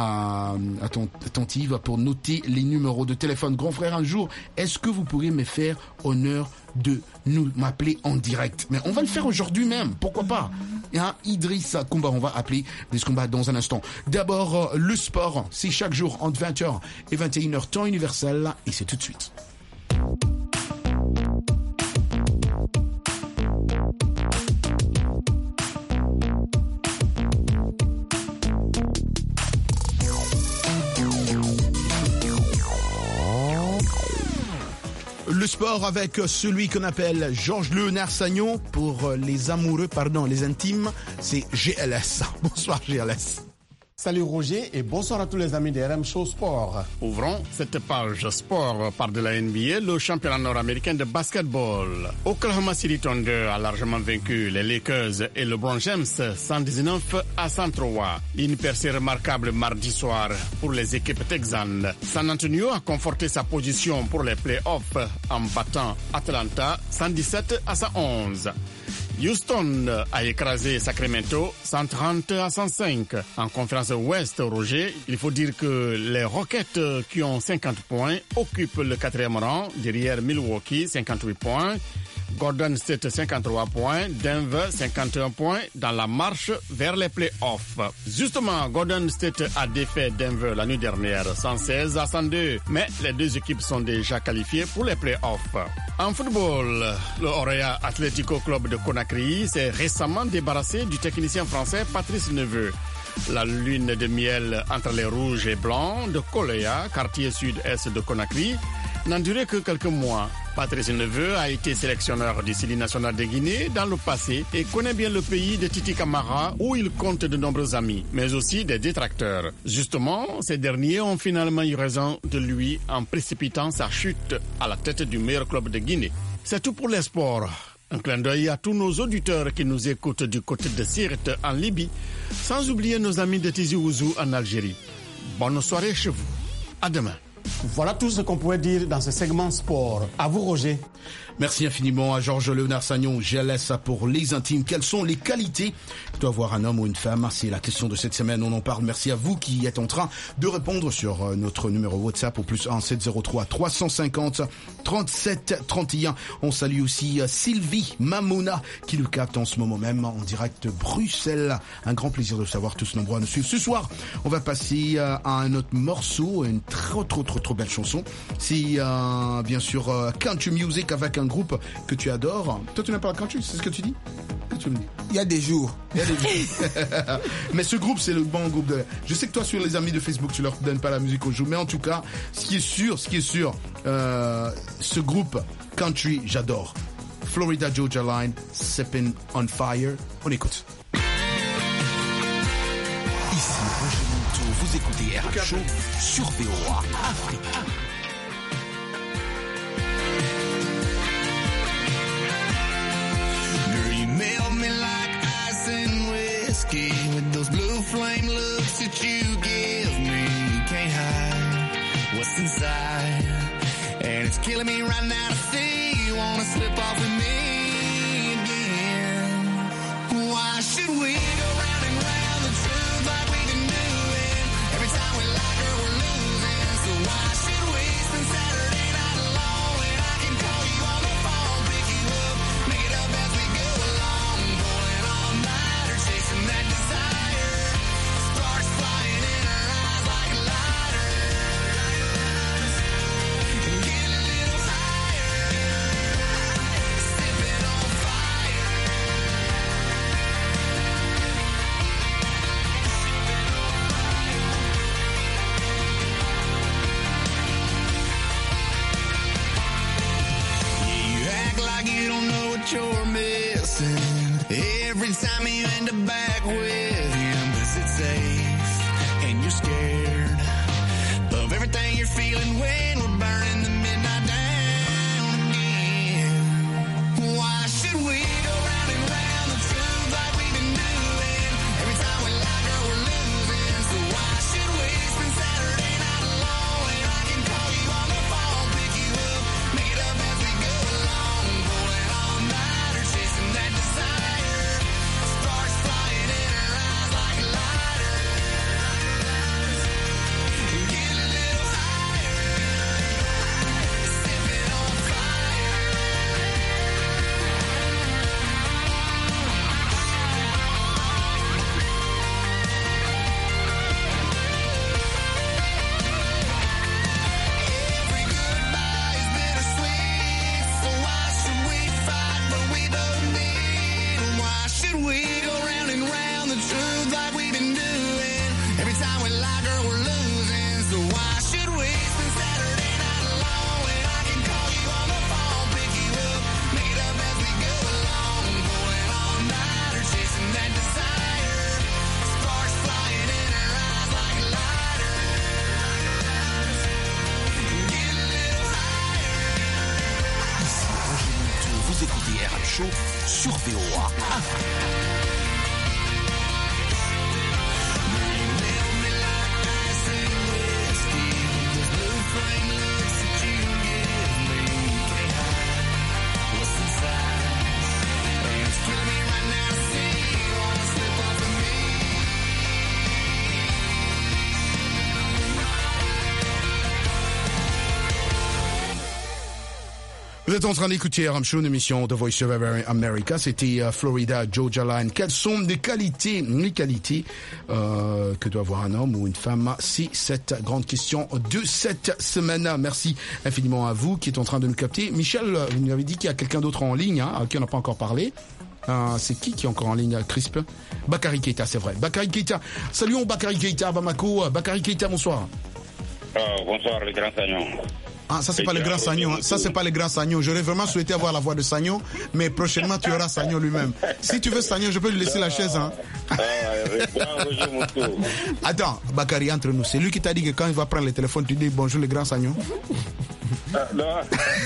pour noter les numéros de téléphone. Grand frère, un jour, est-ce que vous pourriez me faire honneur de m'appeler en direct? Mais on va le faire aujourd'hui même, pourquoi pas? Idriss Kumba, on va appeler des combats dans un instant. D'abord, le sport, c'est chaque jour entre 20h et 21h temps universel, et c'est tout de suite. Le sport avec celui qu'on appelle Georges Léonard Sagnon. Pour les amoureux, les intimes, c'est GLS. Bonsoir GLS. Salut Roger et bonsoir à tous les amis de RM Show Sport. Ouvrons cette page sport par de la NBA, le championnat nord-américain de basketball. Oklahoma City Thunder a largement vaincu les Lakers et LeBron James 119-103. Une percée remarquable mardi soir pour les équipes texanes. San Antonio a conforté sa position pour les playoffs en battant Atlanta 117-111. Houston a écrasé Sacramento 130-105. En conférence Ouest, Roger, il faut dire que les Rockets qui ont 50 points occupent le 4e rang derrière Milwaukee 58 points. Golden State 53 points, Denver 51 points dans la marche vers les playoffs. Justement, Golden State a défait Denver la nuit dernière 116-102, mais les deux équipes sont déjà qualifiées pour les playoffs. En football, le Orea Atlético Club de Conakry s'est récemment débarrassé du technicien français Patrice Neveu. La lune de miel entre les rouges et blancs de Kolea, quartier sud-est de Conakry, n'en durait que quelques mois. Patrice Neveu a été sélectionneur du Sili national de Guinée dans le passé et connaît bien le pays de Titi Camara où il compte de nombreux amis, mais aussi des détracteurs. Justement, ces derniers ont finalement eu raison de lui en précipitant sa chute à la tête du meilleur club de Guinée. C'est tout pour les sports. Un clin d'œil à tous nos auditeurs qui nous écoutent du côté de Sirte en Libye, sans oublier nos amis de Tizi Ouzou en Algérie. Bonne soirée chez vous. À demain. Voilà tout ce qu'on pouvait dire dans ce segment sport. À vous Roger. Merci infiniment à Georges Léonard Sagnon. Je laisse pour les intimes. Quelles sont les qualités que doit avoir un homme ou une femme? C'est la question de cette semaine. On en parle. Merci à vous qui êtes en train de répondre sur notre numéro WhatsApp au +1 703 350 37 31. On salue aussi Sylvie Mamona qui nous capte en ce moment même en direct de Bruxelles. Un grand plaisir de savoir tous nombreux à nous suivre. Ce soir, on va passer à un autre morceau, une trop belle chanson. C'est bien sûr Country Music avec un groupe que tu adores. Toi, tu n'as pas de country, c'est ce que tu dis? Il y a des jours. Mais ce groupe, c'est le bon groupe de... Je sais que toi, sur les amis de Facebook, tu leur donnes pas la musique au jour. Mais en tout cas, ce qui est sûr, ce groupe country, j'adore. Florida Georgia Line, Sippin' on Fire. On écoute. Ici Vous écoutez RM Show sur VOA Afrique. Girl, you melt me like ice and whiskey with those blue flame looks that you give me. You can't hide what's inside, and it's killing me right now to see you wanna slip off with me again. Why should we go round and round the truth like we've been doing? Every time we like her, we're losing. So why should we spend Saturday night alone when I can call you on the phone, pick you up, make it up as we go along, pulling all nighter, chasing that desire. Sparks flying in her eyes like lighters. Get a little higher, sipping on fire. You act like you don't know what you're missing every time you end up back with him. 'Cause it's safe and you're scared of everything you're feeling when we're burning the midnight down again. Why should we go round and round the truth like we've been doing? Every time we like her, we're losing. So why should we spend Saturday night alone when I can call you on the phone, pick you up, make it up as we go along, pulling all nighter, chasing that desire. Sparks flying in her eyes like lighters. Get a little higher, sipping on fire. Every goodbye is bittersweet, so why should we fight but we both need? Why should we go round and round the truth like we've been doing? Every time we like her, we're losing. So why should we spend Saturday night alone when I can call you on the phone, pick you up, make it up as we go along, pulling all nighter, chasing that desire. Sparks flying in her eyes like lighters. Get a little higher. Vous écoutez RM Show sur VOA Afrique. Vous êtes en train d'écouter RM Show, une émission de Voice of America. C'était Florida Georgia Line. Quelles sont les qualités que doit avoir un homme ou une femme? C'est cette grande question de cette semaine. Merci infiniment à vous qui êtes en train de nous capter. Michel, vous nous avez dit qu'il y a quelqu'un d'autre en ligne, à qui on n'a pas encore parlé. C'est qui est encore en ligne, Crisp? Bakary Keita, c'est vrai. Bakary Keita. Saluons Bakary Keita, Bamako. Bakary Keita, bonsoir. Bonsoir, le grand Sagnon. Ah, ça c'est pas le grand Sagnon, hein. Ça c'est pas le grand Sagnon. J'aurais vraiment souhaité avoir la voix de Sagnon, mais prochainement tu auras Sagnon lui-même. Si tu veux Sagnon, je peux lui laisser la chaise, hein. Attends, Bakary, entre nous, c'est lui qui t'a dit que quand il va prendre le téléphone, tu dis bonjour le grand Sagnon. Non,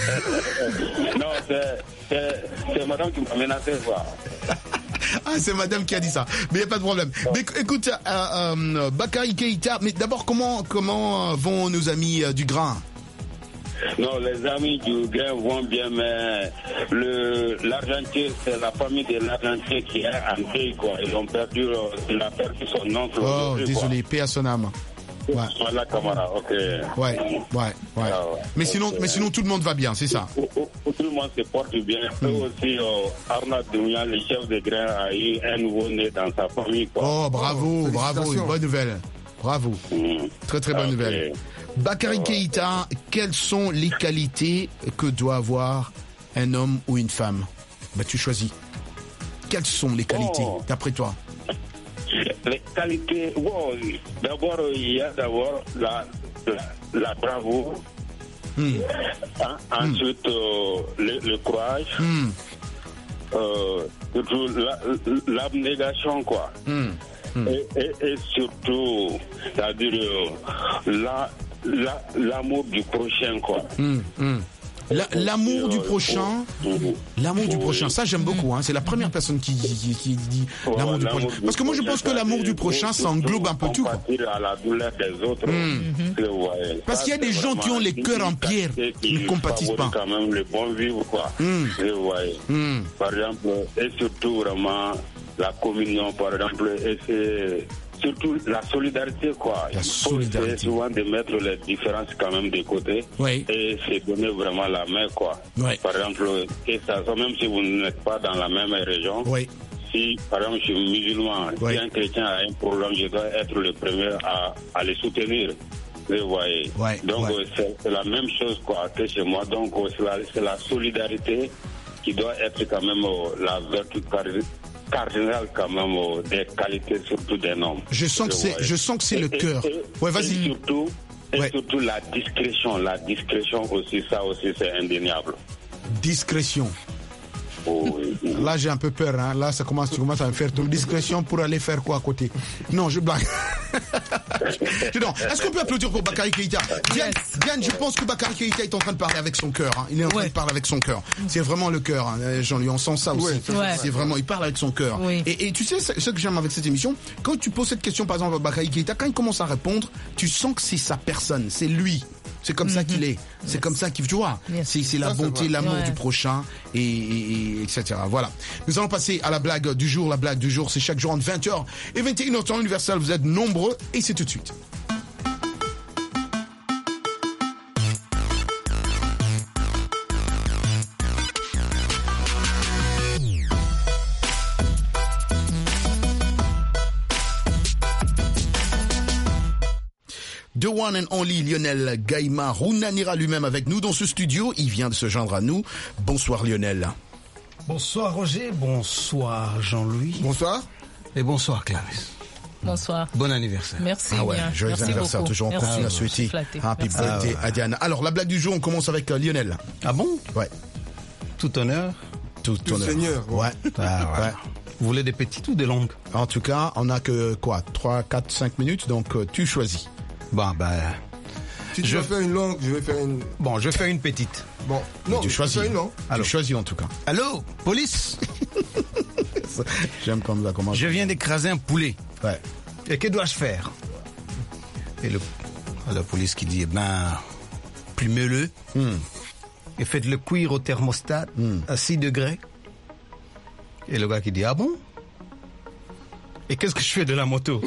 c'est madame qui m'a menacé, quoi. Ah, c'est madame qui a dit ça. Mais il n'y a pas de problème. Mais écoute, Bakary Keita, mais d'abord, comment vont nos amis du grain? Non, les amis du grain vont bien, mais l'argentier, c'est la famille de l'argentier qui est en deuil, quoi. Ils ont perdu, il a perdu son oncle. Oh, désolé, paix à son âme. Ouais. Voilà, camarade, ok. Ouais. Mais sinon, tout le monde va bien, c'est ça? Tout le monde se porte bien. Eux aussi, Arnaud Dounia, le chef de grain, a eu un nouveau-né dans sa famille, quoi. Oh, bravo, une bonne nouvelle. Bravo. Très, très bonne nouvelle. Bakary Keita, quelles sont les qualités que doit avoir un homme ou une femme? Tu choisis. Quelles sont les qualités, d'après toi? Les qualités, d'abord, il y a la bravoure. Ensuite, le courage. L'abnégation, quoi. Et surtout, c'est-à-dire l'amour du prochain, quoi. L'amour du prochain, ça j'aime beaucoup. Hein. C'est la première personne qui dit l'amour du prochain. Parce que moi je pense que l'amour du prochain, ça englobe un peu tout. Quoi. À la douleur des autres. Parce qu'il y a des gens qui ont les cœurs en pierre, qui ne compatissent pas. Quand même le bon vivre, quoi. Par exemple, et surtout vraiment la communion, par exemple, et c'est surtout la solidarité, quoi. Il faut essayer souvent de mettre les différences quand même de côté et se donner vraiment la main, quoi. Par exemple, et ça, même si vous n'êtes pas dans la même région, si par exemple je suis musulman, si un chrétien a un problème, je dois être le premier à le soutenir. Vous voyez. Donc c'est la même chose, quoi, que chez moi. Donc c'est la solidarité qui doit être quand même la vertu cardinal quand même des qualités surtout des noms. Je sens que c'est le cœur. Vas-y. Et surtout la discrétion aussi, ça aussi c'est indéniable. Discrétion. Là j'ai un peu peur, hein. Là tu commences à me faire ton discrétion pour aller faire quoi à côté. Non, je blague. Est-ce qu'on peut applaudir pour Bakary Keïta? Diane, je pense que Bakary Keïta est en train de parler avec son cœur. Hein. Il est en train de parler avec son cœur. C'est vraiment le cœur, hein. Jean-Louis, on sent ça aussi. C'est vraiment, il parle avec son cœur. Et tu sais ce que j'aime avec cette émission, quand tu poses cette question par exemple à Bakary Keïta, quand il commence à répondre, tu sens que c'est sa personne, c'est lui. C'est comme ça qu'il est. C'est comme ça qu'il, tu vois. C'est la bonté, l'amour du prochain, et etc. Voilà. Nous allons passer à la blague du jour. La blague du jour, c'est chaque jour entre 20h et 21h temps universel. Vous êtes nombreux et c'est tout de suite. The one and only Lionel Gaïma Rounanira lui-même avec nous dans ce studio. Il vient de se joindre à nous. Bonsoir Lionel. Bonsoir Roger, bonsoir Jean-Louis. Bonsoir. Et bonsoir Clarisse. Bonsoir. Bon anniversaire. Merci bien. Joyeux anniversaire, toujours on continue à souhaiter. Happy birthday à Diane. Alors la blague du jour, on commence avec Lionel. Ah bon? Ouais. Tout honneur. Tout honneur. Seigneur. Ouais. Vous voulez des petites ou des longues? En tout cas, on a que 3, 4, 5 minutes, donc tu choisis. Bon, si tu veux faire une longue, je vais faire une... Bon, je vais faire une petite. Bon, non, tu choisis. Tu choisis en tout cas. Allô, police. J'aime comme ça commence. Je viens d'écraser un poulet. Ouais. Et que dois-je faire? Et la police qui dit, plumez-le et faites-le cuire au thermostat à 6 degrés. Et le gars qui dit, ah bon? Et qu'est-ce que je fais de la moto?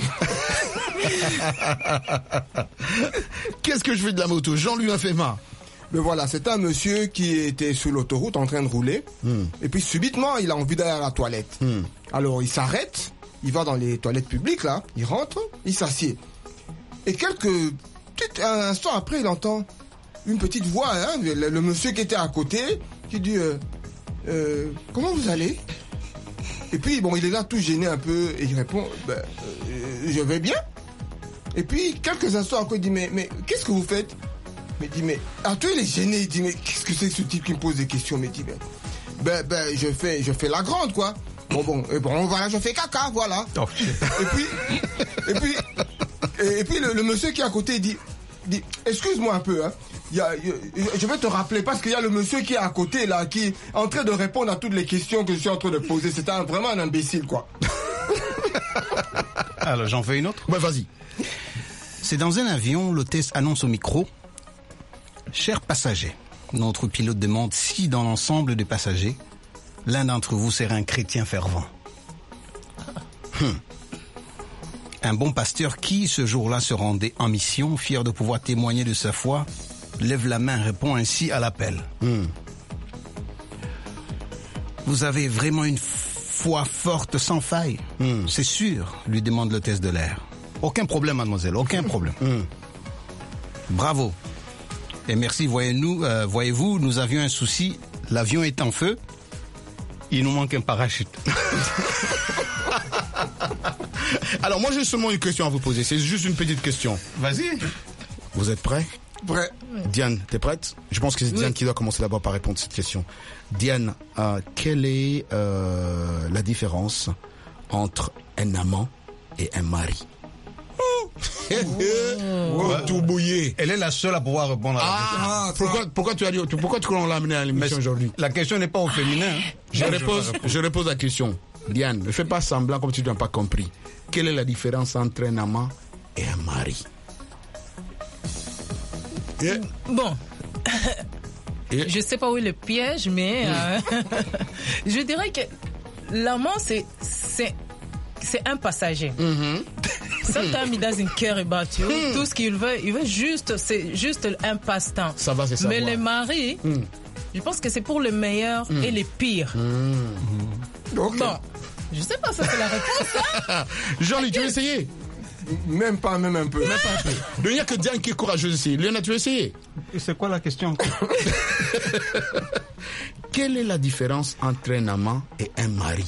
Qu'est-ce que je fais de la moto? Jean-Louis Infema. Mais voilà, c'est un monsieur qui était sur l'autoroute en train de rouler. Et puis subitement, il a envie d'aller à la toilette. Alors il s'arrête, il va dans les toilettes publiques là, il rentre, il s'assied. Et un instant après, il entend une petite voix, hein, le monsieur qui était à côté, qui dit comment vous allez? Et puis bon, il est là tout gêné un peu et il répond je vais bien. Et puis quelques instants après, il dit mais qu'est-ce que vous faites? Mais il dit mais Arthur il est gêné, il dit mais qu'est-ce que c'est que ce type qui me pose des questions? Mais il dit je fais la grande quoi. Bon voilà, je fais caca, voilà. Oh. Et puis le monsieur qui est à côté dit excuse-moi un peu, hein. Je vais te rappeler parce qu'il y a le monsieur qui est à côté là, qui est en train de répondre à toutes les questions que je suis en train de poser. C'est vraiment un imbécile quoi. Alors j'en fais une autre? Ouais, vas-y. C'est dans un avion, l'hôtesse annonce au micro: chers passagers, notre pilote demande si dans l'ensemble des passagers, l'un d'entre vous serait un chrétien fervent. Un bon pasteur qui, ce jour-là, se rendait en mission, fier de pouvoir témoigner de sa foi, lève la main, répond ainsi à l'appel. Vous avez vraiment une foi forte sans faille? C'est sûr, lui demande l'hôtesse de l'air. Aucun problème, mademoiselle, aucun problème. Bravo. Et merci, voyez-vous, nous avions un souci, l'avion est en feu, il nous manque un parachute. Alors moi j'ai seulement une question à vous poser, c'est juste une petite question. Vas-y. Vous êtes prêts? Prêt. Diane, t'es prête? Je pense que c'est Diane qui doit commencer d'abord par répondre à cette question. Diane, quelle est la différence entre un amant et un mari? Tout bouillé. Elle est la seule à pouvoir répondre à la question. Pourquoi tu crois qu'on l'a amené à l'émission aujourd'hui? La question n'est pas au féminin. Je repose la question. Diane, ne fais pas semblant comme tu n'as pas compris. Quelle est la différence entre un amant et un mari? Bon. Je sais pas où est le piège, mais je dirais que l'amant, c'est un passager. Sometimes he doesn't care about you. Tout ce qu'il veut, c'est juste un passe-temps. Ça va, c'est ça. Mais le mari, je pense que c'est pour le meilleur et le pire. Okay. Bon, je sais pas, ça c'est la réponse. Hein? Jean-Luc, tu veux essayer? Même pas un peu. Même pas un peu. Il n'y a que Diane qui est courageuse ici. Léona, tu veux essayer? C'est quoi la question? Quelle est la différence entre un amant et un mari?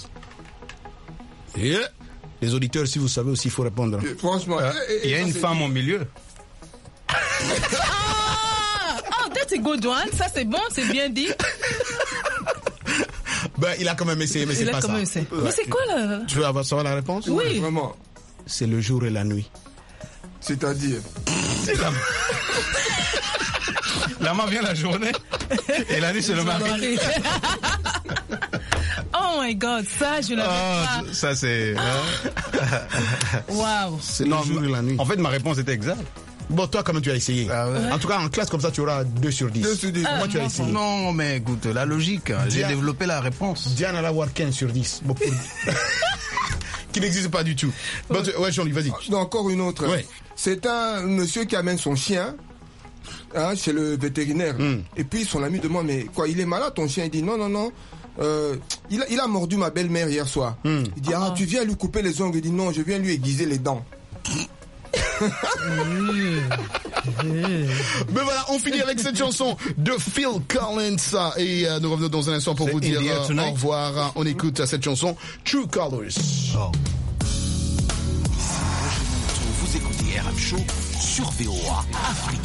Les auditeurs, si vous savez aussi, il faut répondre. Franchement, il y a une femme au milieu. That's a good one. Ça c'est bon, c'est bien dit. Il a quand même essayé, mais c'est pas ça. Mais c'est quoi là? Tu veux savoir la réponse? Oui. Vraiment. C'est le jour et la nuit. C'est-à-dire? C'est l'amant vient la journée et la nuit c'est le mari. Oh my God, ça je l'avais pas. Ça c'est. Waouh. C'est le jour et la nuit. En fait, ma réponse était exacte. Bon, toi, comment tu as essayé? En tout cas, en classe comme ça, tu auras 2 sur 10. 2 sur 10. Moi, tu as essayé. Non, mais écoute, la logique, j'ai développé la réponse. Diane allait avoir 15 sur 10. Bon, qui n'existe pas du tout. Bon, ouais, Jean-Luc, vas-y. Encore une autre. Ouais. C'est un monsieur qui amène son chien chez le vétérinaire. Et puis son ami demande, mais quoi, il est malade ton chien? Il dit non. Il a mordu ma belle-mère hier soir. Il dit, tu viens lui couper les ongles? Il dit, non, je viens lui aiguiser les dents. Mais voilà, on finit avec cette chanson de Phil Collins et nous revenons dans un instant pour vous dire au revoir. On écoute cette chanson True Colors. Vous écoutez RM Show sur VOA Afrique.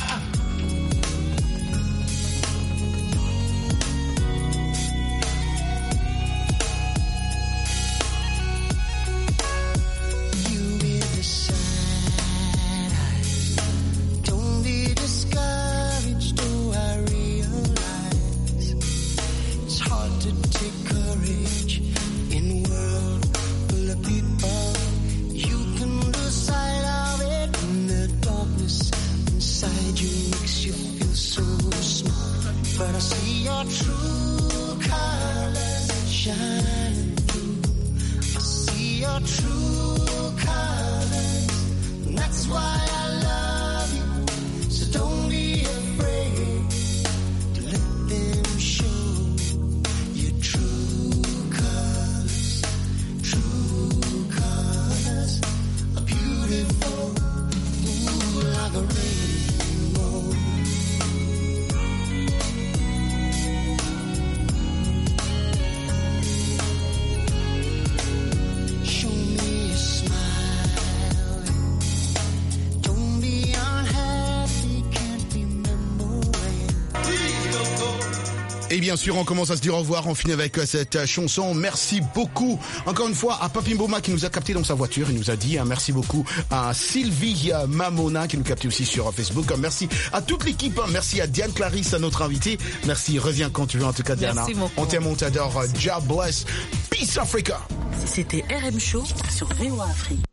Et bien sûr, on commence à se dire au revoir. On finit avec cette chanson. Merci beaucoup, encore une fois, à Papi Mboma qui nous a capté dans sa voiture. Il nous a dit merci beaucoup à Sylvie Mamona qui nous capte aussi sur Facebook. Merci à toute l'équipe. Merci à Diane Clarisse, notre invitée. Merci, reviens quand tu veux en tout cas, Diana. On t'aime, on t'adore. God bless. Peace Africa. C'était RM Show sur VOA Afrique.